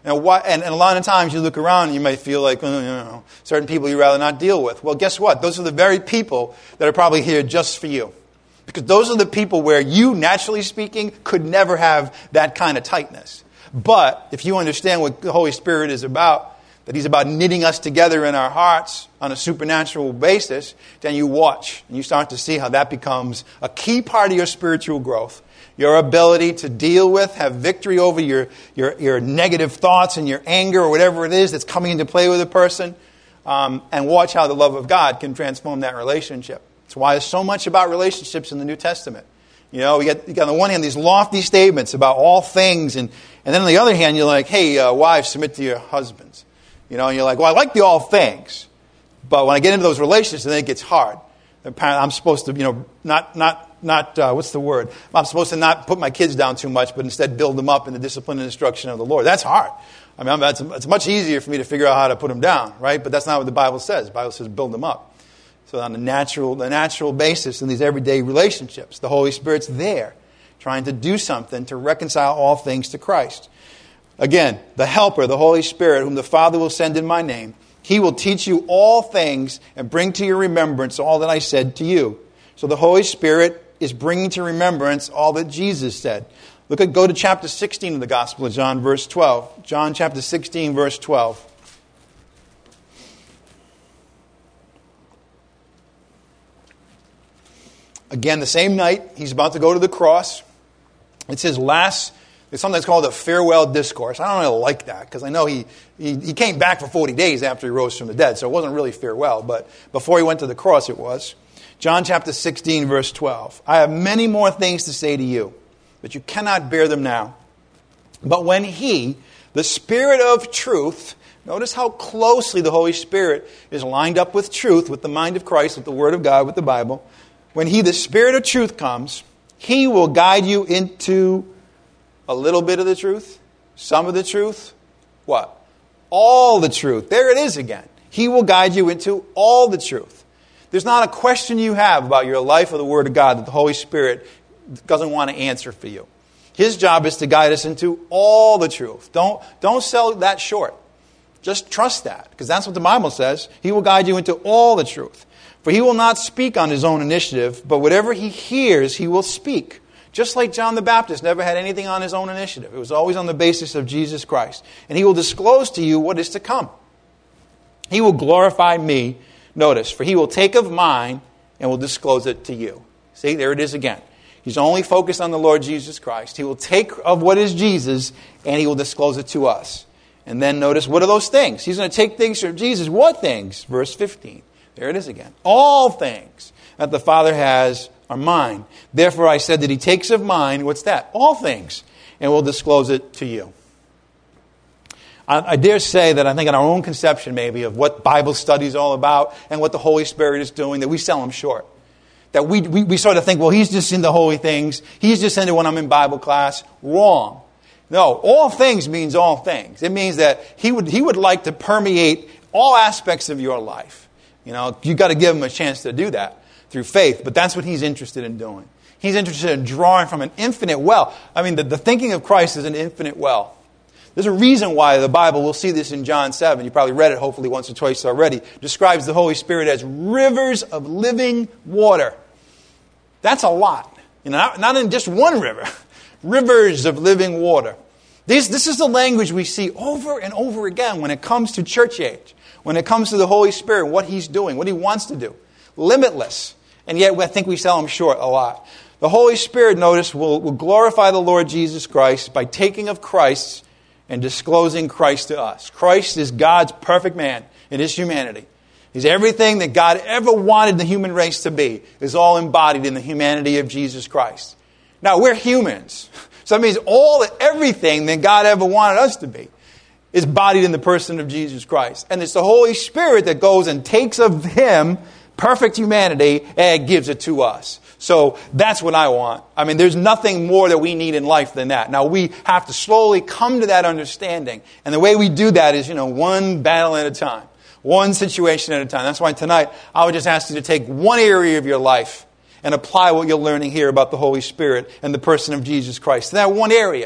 And, why, and, and a lot of times you look around and you may feel like, oh, you know, certain people you'd rather not deal with. Well, guess what? Those are the very people that are probably here just for you. Because those are the people where you, naturally speaking, could never have that kind of tightness. But if you understand what the Holy Spirit is about, that He's about knitting us together in our hearts on a supernatural basis, then you watch and you start to see how that becomes a key part of your spiritual growth. Your ability to deal with, have victory over your, your, your negative thoughts and your anger or whatever it is that's coming into play with a person. Um, and watch how the love of God can transform that relationship. That's why there's so much about relationships in the New Testament. You know, we got, you got on the one hand these lofty statements about all things. And, and then on the other hand, you're like, hey, uh, wives, submit to your husbands. You know, and you're like, well, I like the all things. But when I get into those relationships, then it gets hard. I'm supposed to, you know, not, not, not, uh, what's the word? I'm supposed to not put my kids down too much, but instead build them up in the discipline and instruction of the Lord. That's hard. I mean, it's, it's much easier for me to figure out how to put them down, right? But that's not what the Bible says. The Bible says build them up. So on the natural, the natural basis in these everyday relationships, the Holy Spirit's there, trying to do something to reconcile all things to Christ. Again, the Helper, the Holy Spirit, whom the Father will send in my name, He will teach you all things and bring to your remembrance all that I said to you. So the Holy Spirit is bringing to remembrance all that Jesus said. Look at, go to chapter sixteen of the Gospel of John, verse twelve. John chapter sixteen, verse twelve. Again, the same night, He's about to go to the cross. It's His last, it's something that's called a farewell discourse. I don't really like that, because I know he, he, he came back for forty days after He rose from the dead, so it wasn't really farewell, but before He went to the cross it was. John chapter sixteen, verse twelve. I have many more things to say to you, but you cannot bear them now. But when He, the Spirit of truth, notice how closely the Holy Spirit is lined up with truth, with the mind of Christ, with the Word of God, with the Bible. When He, the Spirit of truth, comes, He will guide you into a little bit of the truth, some of the truth, what? All the truth. There it is again. He will guide you into all the truth. There's not a question you have about your life or the Word of God that the Holy Spirit doesn't want to answer for you. His job is to guide us into all the truth. Don't, don't sell that short. Just trust that, because that's what the Bible says. He will guide you into all the truth. For He will not speak on His own initiative, but whatever He hears, He will speak. Just like John the Baptist never had anything on his own initiative. It was always on the basis of Jesus Christ. And He will disclose to you what is to come. He will glorify me, notice, for He will take of mine and will disclose it to you. See, there it is again. He's only focused on the Lord Jesus Christ. He will take of what is Jesus and He will disclose it to us. And then notice, what are those things? He's going to take things from Jesus. What things? Verse fifteen. There it is again. All things that the Father has are mine. Therefore I said that He takes of mine, what's that? All things, and will disclose it to you. I, I dare say that I think in our own conception maybe of what Bible study is all about and what the Holy Spirit is doing, that we sell Him short. That we, we, we sort of think, well, He's just into holy things. He's just into when I'm in Bible class. Wrong. No, all things means all things. It means that He would, he would like to permeate all aspects of your life. You know, you've got to give Him a chance to do that through faith, but that's what He's interested in doing. He's interested in drawing from an infinite well. I mean, the, the thinking of Christ is an infinite well. There's a reason why the Bible, we'll see this in John seven, you probably read it hopefully once or twice already, describes the Holy Spirit as rivers of living water. That's a lot. You know, not, not in just one river. Rivers of living water. This, this is the language we see over and over again when it comes to church age. When it comes to the Holy Spirit, what He's doing, what He wants to do. Limitless. And yet I think we sell Him short a lot. The Holy Spirit, notice, will, will glorify the Lord Jesus Christ by taking of Christ and disclosing Christ to us. Christ is God's perfect man in His humanity. He's everything that God ever wanted the human race to be is all embodied in the humanity of Jesus Christ. Now, we're humans. So that means all, everything that God ever wanted us to be is embodied in the person of Jesus Christ. And it's the Holy Spirit that goes and takes of Him, perfect humanity, and gives it to us. So that's what I want. I mean, there's nothing more that we need in life than that. Now, we have to slowly come to that understanding. And the way we do that is, you know, one battle at a time. One situation at a time. That's why tonight I would just ask you to take one area of your life and apply what you're learning here about the Holy Spirit and the person of Jesus Christ to that one area.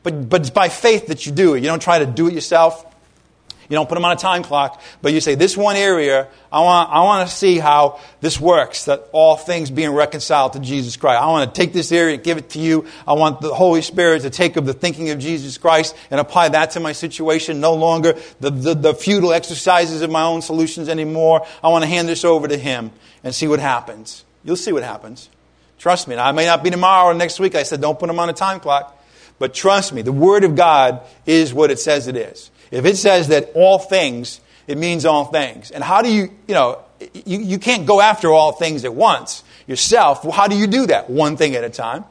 But, but it's by faith that you do it. You don't try to do it yourself. You don't put them on a time clock, but you say, this one area, I want, I want to see how this works, that all things being reconciled to Jesus Christ. I want to take this area and give it to you. I want the Holy Spirit to take up the thinking of Jesus Christ and apply that to my situation. No longer the, the, the futile exercises of my own solutions anymore. I want to hand this over to Him and see what happens. You'll see what happens. Trust me. Now, I may not be tomorrow or next week. I said, don't put them on a time clock. But trust me, the Word of God is what it says it is. If it says that all things, it means all things. And how do you, you know, you, you can't go after all things at once yourself. Well, how do you do that? One thing at a time.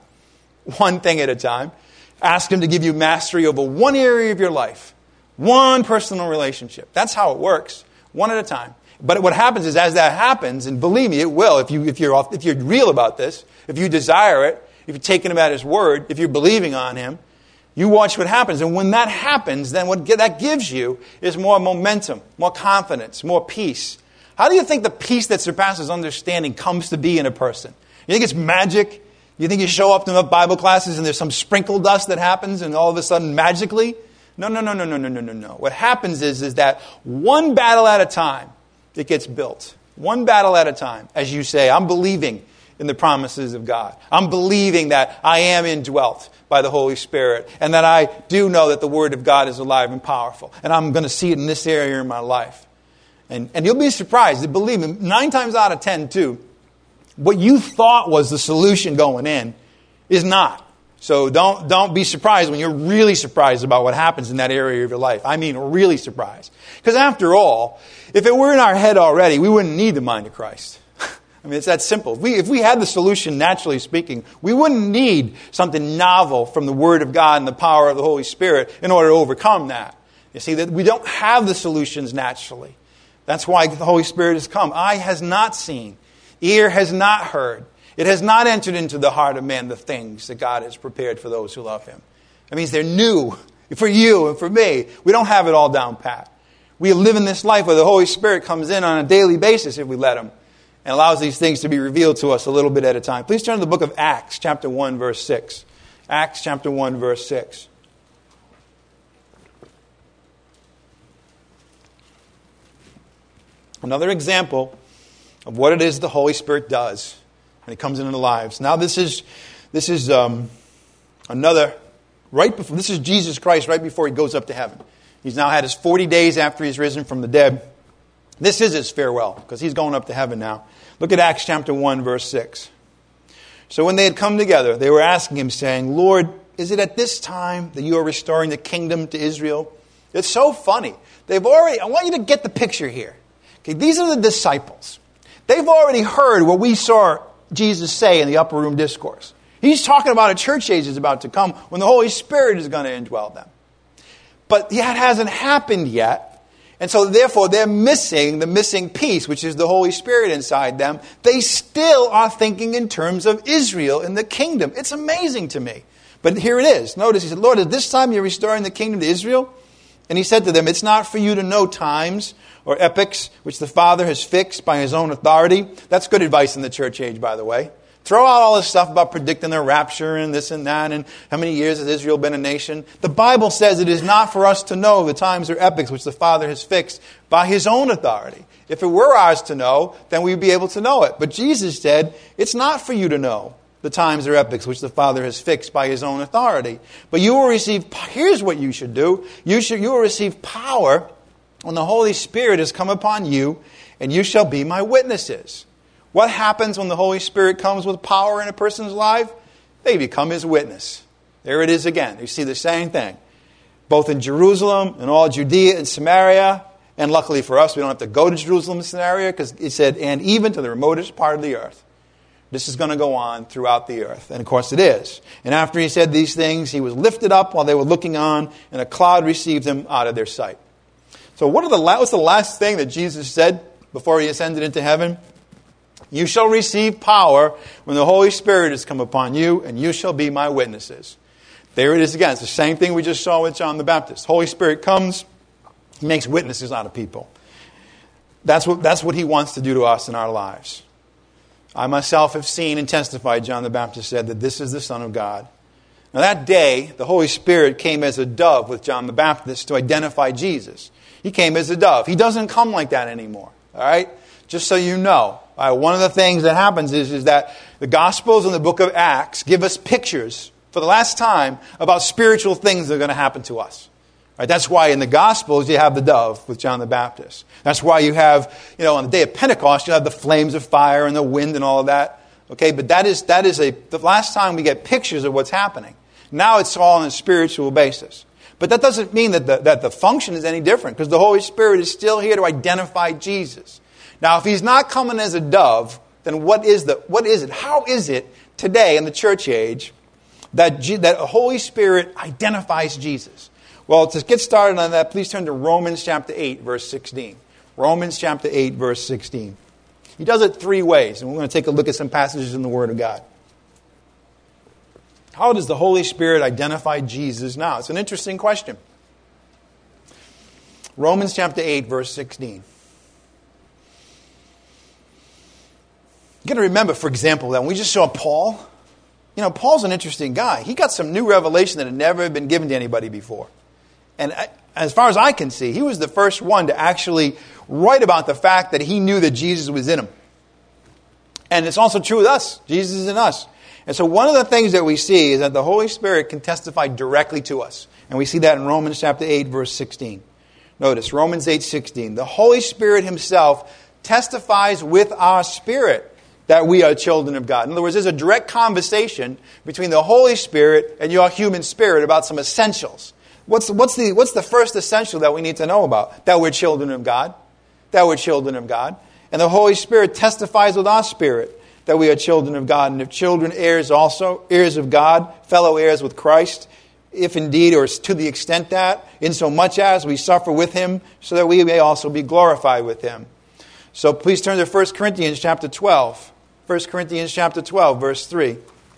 One thing at a time. Ask Him to give you mastery over one area of your life. One personal relationship. That's how it works. One at a time. But what happens is as that happens, and believe me, it will, if, you, if, you're, if you're real about this, if you desire it, if you're taking Him at His word, if you're believing on Him, you watch what happens. And when that happens, then what that gives you is more momentum, more confidence, more peace. How do you think the peace that surpasses understanding comes to be in a person? You think it's magic? You think you show up to enough Bible classes and there's some sprinkle dust that happens and all of a sudden magically? No, no, no, no, no, no, no, no, no. What happens is, is that one battle at a time, it gets built. One battle at a time. As you say, I'm believing in the promises of God. I'm believing that I am indwelt by the Holy Spirit, and that I do know that the Word of God is alive and powerful. And I'm going to see it in this area in my life. And, and you'll be surprised. Believe me, nine times out of ten, too, what you thought was the solution going in is not. So don't, don't be surprised when you're really surprised about what happens in that area of your life. I mean, really surprised. Because after all, if it were in our head already, we wouldn't need the mind of Christ. I mean, it's that simple. If we, if we had the solution, naturally speaking, we wouldn't need something novel from the Word of God and the power of the Holy Spirit in order to overcome that. You see, that we don't have the solutions naturally. That's why the Holy Spirit has come. Eye has not seen, ear has not heard. It has not entered into the heart of man the things that God has prepared for those who love Him. That means they're new for you and for me. We don't have it all down pat. We live in this life where the Holy Spirit comes in on a daily basis if we let Him, and allows these things to be revealed to us a little bit at a time. Please turn to the book of Acts, chapter one, verse six. Acts, chapter one, verse six. Another example of what it is the Holy Spirit does when He comes into the lives. Now this is this is um, another, right before, this is Jesus Christ right before He goes up to heaven. He's now had His forty days after He's risen from the dead. This is His farewell, because He's going up to heaven now. Look at Acts chapter one, verse six. So when they had come together, they were asking Him, saying, Lord, is it at this time that you are restoring the kingdom to Israel? It's so funny. They've already, I want you to get the picture here. Okay, these are the disciples. They've already heard what we saw Jesus say in the upper room discourse. He's talking about a church age is about to come when the Holy Spirit is going to indwell them. But that hasn't happened yet. And so therefore they're missing the missing piece, which is the Holy Spirit inside them. They still are thinking in terms of Israel and the kingdom. It's amazing to me. But here it is. Notice, He said, Lord, at this time you're restoring the kingdom to Israel? And He said to them, it's not for you to know times or epochs which the Father has fixed by His own authority. That's good advice in the church age, by the way. Throw out all this stuff about predicting the rapture and this and that and how many years has Israel been a nation. The Bible says it is not for us to know the times or epochs which the Father has fixed by His own authority. If it were ours to know, then we'd be able to know it. But Jesus said, it's not for you to know the times or epochs which the Father has fixed by His own authority. But you will receive, here's what you should do. You should, you will receive power when the Holy Spirit has come upon you, and you shall be my witnesses. What happens when the Holy Spirit comes with power in a person's life? They become His witness. There it is again. You see the same thing. Both in Jerusalem and all Judea and Samaria. And luckily for us, we don't have to go to Jerusalem and Samaria, because it said, and even to the remotest part of the earth. This is going to go on throughout the earth. And of course it is. And after He said these things, He was lifted up while they were looking on, and a cloud received Him out of their sight. So what are the, what's the last thing that Jesus said before He ascended into heaven? You shall receive power when the Holy Spirit has come upon you, and you shall be my witnesses. There it is again. It's the same thing we just saw with John the Baptist. Holy Spirit comes, He makes witnesses out of people. That's what, that's what He wants to do to us in our lives. I myself have seen and testified, John the Baptist said, that this is the Son of God. Now that day, the Holy Spirit came as a dove with John the Baptist to identify Jesus. He came as a dove. He doesn't come like that anymore. All right? Just so you know. All right, one of the things that happens is, is that the Gospels and the book of Acts give us pictures for the last time about spiritual things that are going to happen to us. Right, that's why in the Gospels you have the dove with John the Baptist. That's why you have, you know, on the day of Pentecost, you have the flames of fire and the wind and all of that. Okay, but that is that is a the last time we get pictures of what's happening. Now it's all on a spiritual basis. But that doesn't mean that the, that the function is any different, because the Holy Spirit is still here to identify Jesus. Now, if he's not coming as a dove, then what is the what is it? How is it today in the church age that G, that the Holy Spirit identifies Jesus? Well, to get started on that, please turn to Romans chapter eight, verse sixteen. Romans chapter eight, verse sixteen. He does it three ways, and we're going to take a look at some passages in the Word of God. How does the Holy Spirit identify Jesus now? It's an interesting question. Romans chapter eight, verse sixteen. You got to remember, for example, that when we just saw Paul, you know, Paul's an interesting guy. He got some new revelation that had never been given to anybody before. And as far as I can see, he was the first one to actually write about the fact that he knew that Jesus was in him. And it's also true with us. Jesus is in us. And so one of the things that we see is that the Holy Spirit can testify directly to us. And we see that in Romans chapter eight, verse sixteen. Notice, Romans eight, sixteen. The Holy Spirit himself testifies with our spirit that we are children of God. In other words, there's a direct conversation between the Holy Spirit and your human spirit about some essentials. What's, what's, the, what's the first essential that we need to know about? That we're children of God. That we're children of God. And the Holy Spirit testifies with our spirit that we are children of God. And if children, heirs also, heirs of God, fellow heirs with Christ, if indeed, or to the extent that, in so much as we suffer with him, so that we may also be glorified with him. So please turn to First Corinthians chapter twelve. First Corinthians chapter twelve, verse three.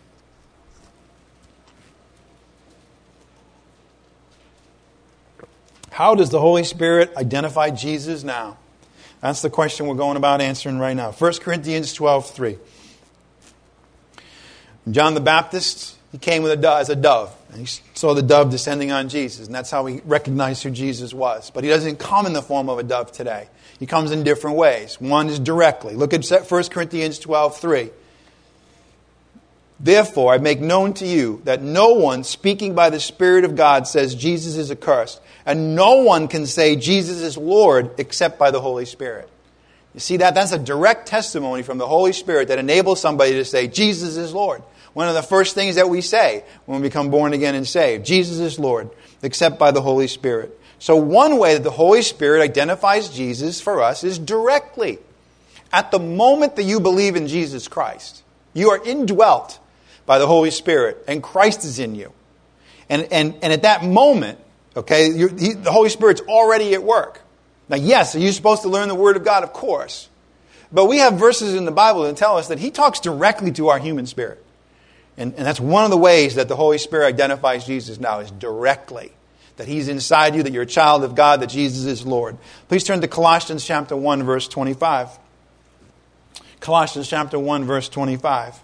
How does the Holy Spirit identify Jesus now? That's the question we're going about answering right now. First Corinthians twelve, three. John the Baptist, he came with a dove, as a dove. And he saw the dove descending on Jesus. And that's how he recognized who Jesus was. But he doesn't come in the form of a dove today. He comes in different ways. One is directly. Look at First Corinthians twelve, three. Therefore, I make known to you that no one speaking by the Spirit of God says Jesus is accursed. And no one can say Jesus is Lord except by the Holy Spirit. You see that? That's a direct testimony from the Holy Spirit that enables somebody to say Jesus is Lord. One of the first things that we say when we become born again and saved. Jesus is Lord, except by the Holy Spirit. So one way that the Holy Spirit identifies Jesus for us is directly. At the moment that you believe in Jesus Christ, you are indwelt by the Holy Spirit, and Christ is in you. And, and, and at that moment, okay, you're, he, the Holy Spirit's already at work. Now, yes, are you supposed to learn the Word of God? Of course. But we have verses in the Bible that tell us that he talks directly to our human spirit. And, and that's one of the ways that the Holy Spirit identifies Jesus now, is directly. That he's inside you, that you're a child of God, that Jesus is Lord. Please turn to Colossians chapter one, verse twenty-five. Colossians chapter one, verse twenty-five.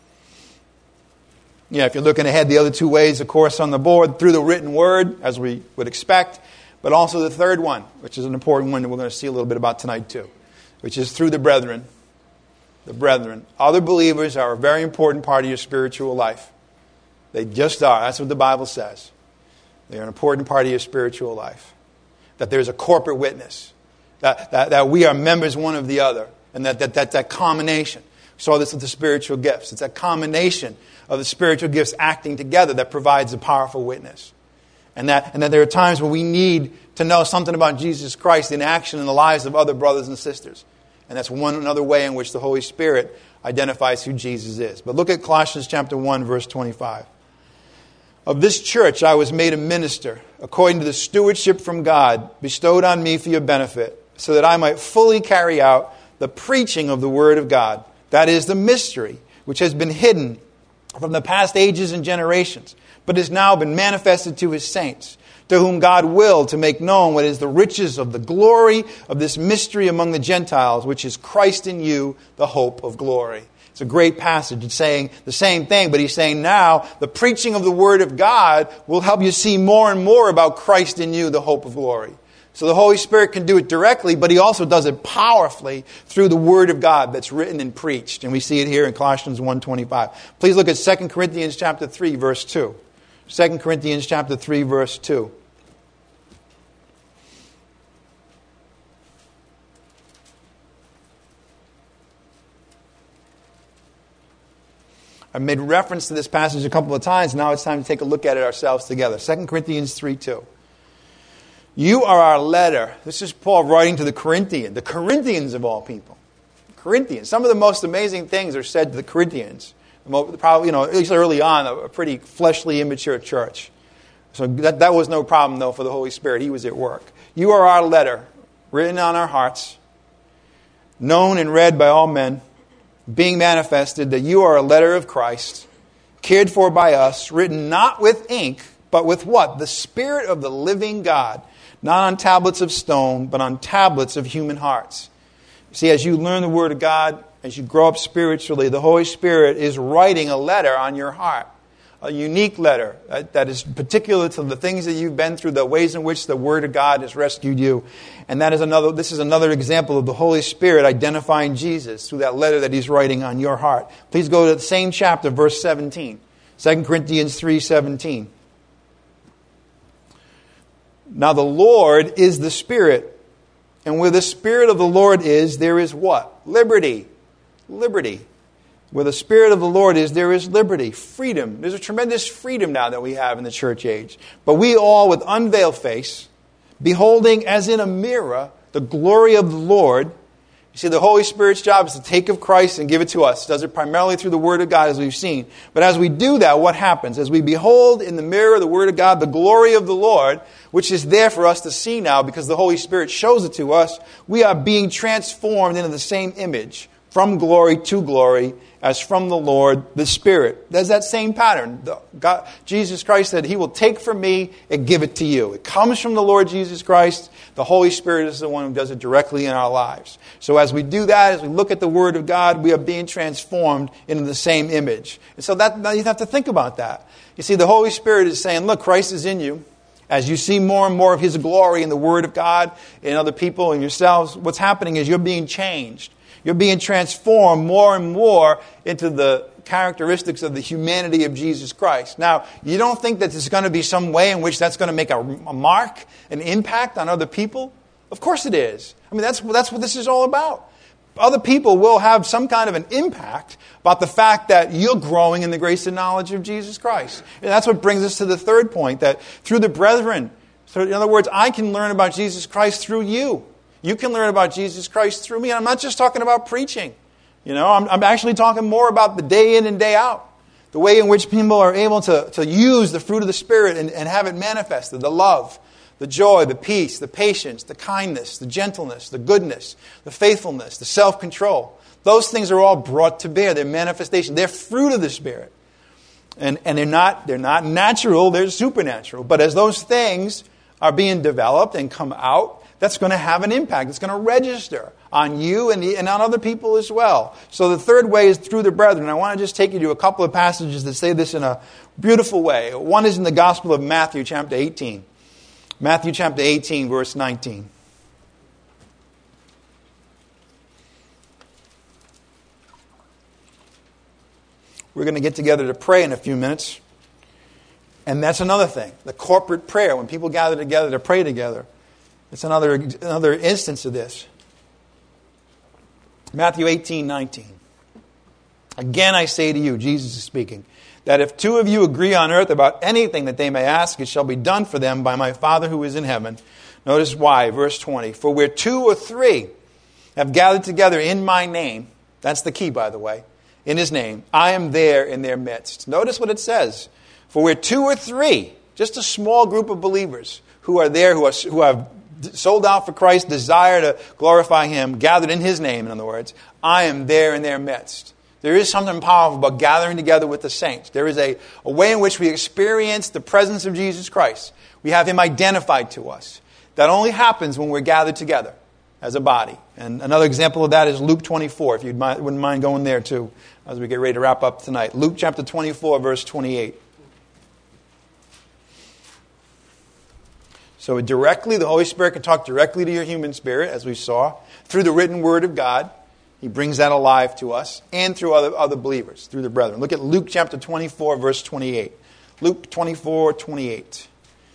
Yeah, if you're looking ahead, the other two ways, of course, on the board, through the written word, as we would expect, but also the third one, which is an important one that we're going to see a little bit about tonight too, which is through the brethren. The brethren. Other believers are a very important part of your spiritual life. They just are. That's what the Bible says. They're an important part of your spiritual life. That there's a corporate witness. That, that, that we are members one of the other. And that that, that, that combination. We saw this with the spiritual gifts. It's that combination of the spiritual gifts acting together that provides a powerful witness. And that, and that there are times where we need to know something about Jesus Christ in action in the lives of other brothers and sisters. And that's one another way in which the Holy Spirit identifies who Jesus is. But look at Colossians chapter one, verse twenty-five. Of this church I was made a minister, according to the stewardship from God bestowed on me for your benefit, so that I might fully carry out the preaching of the Word of God. That is the mystery, which has been hidden from the past ages and generations, but has now been manifested to his saints, to whom God willed to make known what is the riches of the glory of this mystery among the Gentiles, which is Christ in you, the hope of glory. It's a great passage. It's saying the same thing, but he's saying now the preaching of the Word of God will help you see more and more about Christ in you, the hope of glory. So the Holy Spirit can do it directly, but he also does it powerfully through the Word of God that's written and preached. And we see it here in Colossians one twenty-five. Please look at Second Corinthians chapter three, verse two. Second Corinthians chapter three, verse two. I made reference to this passage a couple of times. Now it's time to take a look at it ourselves together. Second Corinthians three two. You are our letter. This is Paul writing to the Corinthians, the Corinthians of all people. Corinthians. Some of the most amazing things are said to the Corinthians. Probably, you know, at least early on, a pretty fleshly, immature church. So that, that was no problem, though, for the Holy Spirit. He was at work. You are our letter, written on our hearts, known and read by all men, being manifested that you are a letter of Christ, cared for by us, written not with ink, but with what? The Spirit of the living God, not on tablets of stone, but on tablets of human hearts. See, as you learn the Word of God, as you grow up spiritually, the Holy Spirit is writing a letter on your heart. A unique letter that is particular to the things that you've been through, the ways in which the Word of God has rescued you. And that is another. This is another example of the Holy Spirit identifying Jesus through that letter that he's writing on your heart. Please go to the same chapter, verse seventeen. Second Corinthians three seventeen. Now the Lord is the Spirit, and where the Spirit of the Lord is, there is what? Liberty. Liberty. Where the Spirit of the Lord is, there is liberty, freedom. There's a tremendous freedom now that we have in the church age. But we all, with unveiled face, beholding as in a mirror the glory of the Lord. You see, the Holy Spirit's job is to take of Christ and give it to us. He does it primarily through the Word of God, as we've seen. But as we do that, what happens? As we behold in the mirror the Word of God, the glory of the Lord, which is there for us to see now because the Holy Spirit shows it to us, we are being transformed into the same image, from glory to glory, as from the Lord, the Spirit. There's that same pattern. The God, Jesus Christ said, He will take from me and give it to you. It comes from the Lord Jesus Christ. The Holy Spirit is the one who does it directly in our lives. So as we do that, as we look at the Word of God, we are being transformed into the same image. And so that you have to think about that. You see, the Holy Spirit is saying, look, Christ is in you. As you see more and more of His glory in the Word of God, in other people, in yourselves, what's happening is you're being changed. You're being transformed more and more into the characteristics of the humanity of Jesus Christ. Now, you don't think that there's going to be some way in which that's going to make a, a mark, an impact on other people? Of course it is. I mean, that's, that's what this is all about. Other people will have some kind of an impact about the fact that you're growing in the grace and knowledge of Jesus Christ. And that's what brings us to the third point, that through the brethren, so in other words, I can learn about Jesus Christ through you. You can learn about Jesus Christ through me. And I'm not just talking about preaching. You know, I'm, I'm actually talking more about the day in and day out. The way in which people are able to, to use the fruit of the Spirit and, and have it manifested. The love, the joy, the peace, the patience, the kindness, the gentleness, the goodness, the faithfulness, the self-control. Those things are all brought to bear. They're manifestation. They're fruit of the Spirit. And, and they're not, they're not natural, they're supernatural. But as those things are being developed and come out, that's going to have an impact. It's going to register on you and, the, and on other people as well. So the third way is through the brethren. I want to just take you to a couple of passages that say this in a beautiful way. One is in the Gospel of Matthew, chapter eighteen. Matthew, chapter eighteen, verse nineteen. We're going to get together to pray in a few minutes. And that's another thing. The corporate prayer, when people gather together to pray together. It's another, another instance of this. Matthew eighteen nineteen. Again I say to you, Jesus is speaking, that if two of you agree on earth about anything that they may ask, it shall be done for them by my Father who is in heaven. Notice why, verse twenty. For where two or three have gathered together in my name, that's the key, by the way, in His name, I am there in their midst. Notice what it says. For where two or three, just a small group of believers who are there, who are who have sold out for Christ, desire to glorify Him, gathered in His name, in other words, I am there in their midst. There is something powerful about gathering together with the saints. There is a, a way in which we experience the presence of Jesus Christ. We have Him identified to us. That only happens when we're gathered together. as a body. And another example of that is Luke twenty-four, if you wouldn't mind going there too, as we get ready to wrap up tonight. Luke chapter twenty-four, verse twenty-eight. So directly, the Holy Spirit can talk directly to your human spirit, as we saw, through the written word of God. He brings that alive to us, and through other, other believers, through the brethren. Look at Luke chapter twenty-four, verse twenty-eight. Luke twenty-four, twenty-eight.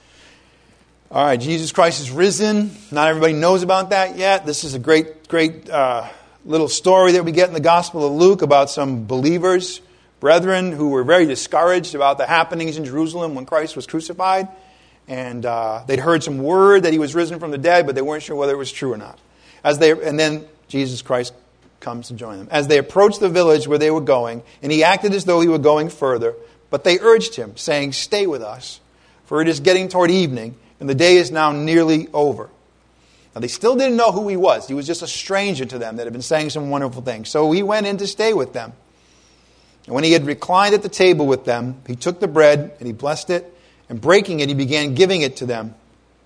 All right, Jesus Christ is risen. Not everybody knows about that yet. This is a great, great uh, little story that we get in the Gospel of Luke about some believers, brethren, who were very discouraged about the happenings in Jerusalem when Christ was crucified. And uh, they'd heard some word that he was risen from the dead, but they weren't sure whether it was true or not. As they, and then Jesus Christ comes to join them. As they approached the village where they were going, and he acted as though he were going further, but they urged him, saying, "Stay with us, for it is getting toward evening, and the day is now nearly over." Now they still didn't know who he was. He was just a stranger to them that had been saying some wonderful things. So he went in to stay with them. And when he had reclined at the table with them, he took the bread, and he blessed it, and breaking it, he began giving it to them.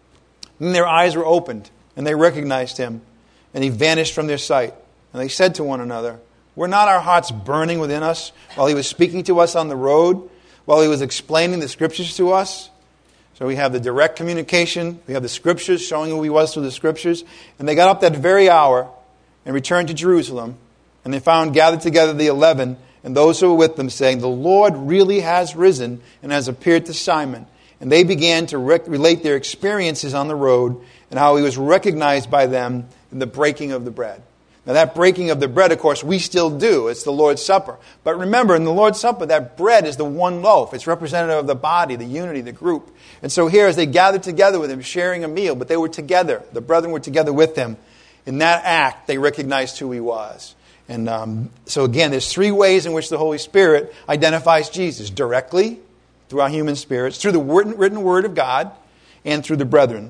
Then their eyes were opened, and they recognized him, and he vanished from their sight. And they said to one another, "Were not our hearts burning within us while he was speaking to us on the road, while he was explaining the Scriptures to us?" So we have the direct communication. We have the Scriptures showing who he was through the Scriptures. And they got up that very hour and returned to Jerusalem. And they found gathered together the eleven and those who were with them, saying, "The Lord really has risen and has appeared to Simon." And they began to rec- relate their experiences on the road and how he was recognized by them in the breaking of the bread. Now that breaking of the bread, of course, we still do. It's the Lord's Supper. But remember, in the Lord's Supper, that bread is the one loaf. It's representative of the body, the unity, the group. And so here, as they gathered together with him, sharing a meal, but they were together. The brethren were together with him. In that act, they recognized who he was. And um, so again, there's three ways in which the Holy Spirit identifies Jesus. Directly, through our human spirits, through the written word of God, and through the brethren.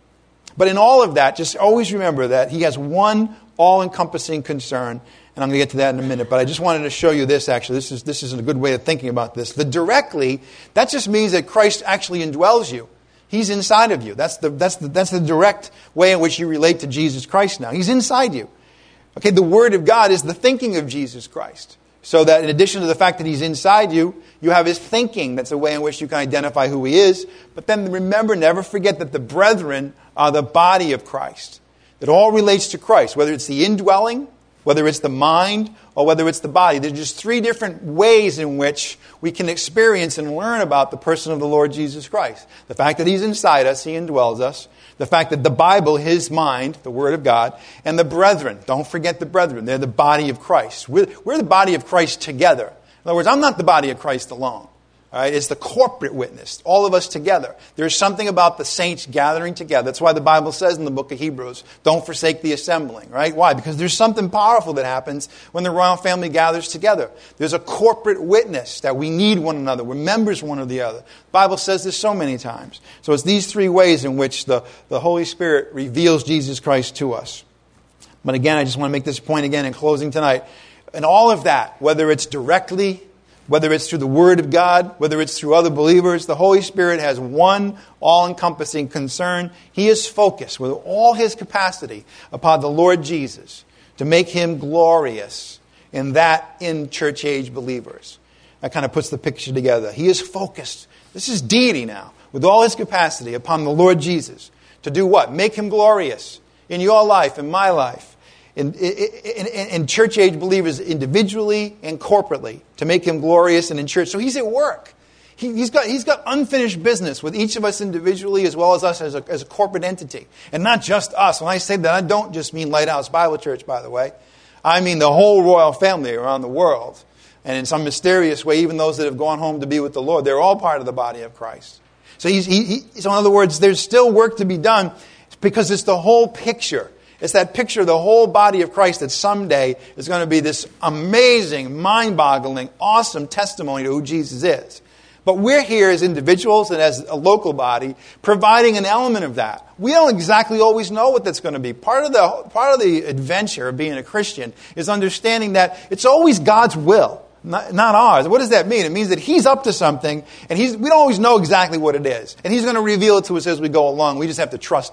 But in all of that, just always remember that he has one all-encompassing concern. And I'm going to get to that in a minute. But I just wanted to show you this, actually. This is, this is a good way of thinking about this. The directly, that just means that Christ actually indwells you. He's inside of you. That's the, that's the, that's the direct way in which you relate to Jesus Christ now. He's inside you. Okay, the Word of God is the thinking of Jesus Christ. So that in addition to the fact that he's inside you, you have his thinking. That's a way in which you can identify who he is. But then remember, never forget that the brethren are the body of Christ. It all relates to Christ, whether it's the indwelling, whether it's the mind, or whether it's the body. There's just three different ways in which we can experience and learn about the person of the Lord Jesus Christ. The fact that he's inside us, he indwells us. The fact that the Bible, his mind, the Word of God, and the brethren. Don't forget the brethren. They're the body of Christ. We're, we're the body of Christ together. In other words, I'm not the body of Christ alone. All right? It's the corporate witness, all of us together. There's something about the saints gathering together. That's why the Bible says in the book of Hebrews, don't forsake the assembling. Right? Why? Because there's something powerful that happens when the royal family gathers together. There's a corporate witness that we need one another. We're members one of the other. The Bible says this so many times. So it's these three ways in which the, the Holy Spirit reveals Jesus Christ to us. But again, I just want to make this point again in closing tonight. And all of that, whether it's directly, whether it's through the Word of God, whether it's through other believers, the Holy Spirit has one all-encompassing concern. He is focused with all his capacity upon the Lord Jesus to make him glorious, and that in church-age believers. That kind of puts the picture together. He is focused. This is deity now, with all his capacity upon the Lord Jesus. To do what? Make him glorious in your life, in my life. In, in, in, in church-age believers individually and corporately, to make him glorious and in church. So he's at work. He, he's got he's got unfinished business with each of us individually as well as us as a, as a corporate entity. And not just us. When I say that, I don't just mean Lighthouse Bible Church, by the way. I mean the whole royal family around the world. And in some mysterious way, even those that have gone home to be with the Lord, they're all part of the body of Christ. So, he's, he, he, so in other words, there's still work to be done because it's the whole picture. It's that picture of the whole body of Christ that someday is going to be this amazing, mind-boggling, awesome testimony to who Jesus is. But we're here as individuals and as a local body providing an element of that. We don't exactly always know what that's going to be. Part of the, part of the adventure of being a Christian is understanding that it's always God's will, not, not ours. What does that mean? It means that he's up to something, and he's, we don't always know exactly what it is. And he's going to reveal it to us as we go along. We just have to trust him.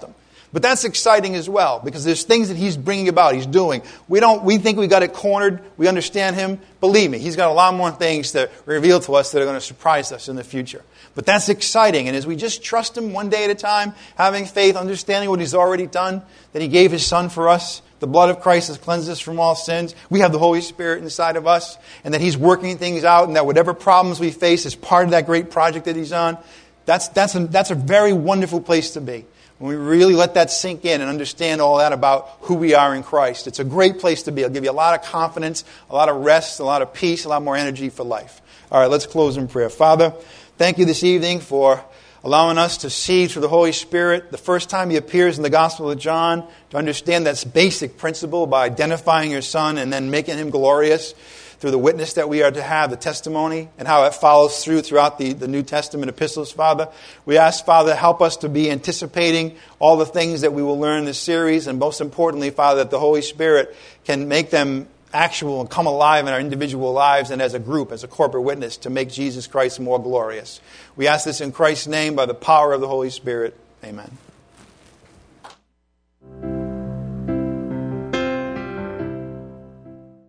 But that's exciting as well, because there's things that he's bringing about, he's doing. We don't. We think we got it cornered. We understand him. Believe me, he's got a lot more things to reveal to us that are going to surprise us in the future. But that's exciting. And as we just trust him one day at a time, having faith, understanding what he's already done, that he gave his son for us, the blood of Christ has cleansed us from all sins. We have the Holy Spirit inside of us, and that he's working things out, and that whatever problems we face is part of that great project that he's on. That's, that's, a, that's a very wonderful place to be. When we really let that sink in and understand all that about who we are in Christ. It's a great place to be. It'll give you a lot of confidence, a lot of rest, a lot of peace, a lot more energy for life. All right, let's close in prayer. Father, thank you this evening for allowing us to see through the Holy Spirit the first time he appears in the Gospel of John, to understand that basic principle by identifying your Son and then making him glorious through the witness that we are to have, the testimony, and how it follows through throughout the, the New Testament epistles, Father. We ask, Father, help us to be anticipating all the things that we will learn in this series, and most importantly, Father, that the Holy Spirit can make them actual and come alive in our individual lives and as a group, as a corporate witness, to make Jesus Christ more glorious. We ask this in Christ's name by the power of the Holy Spirit. Amen.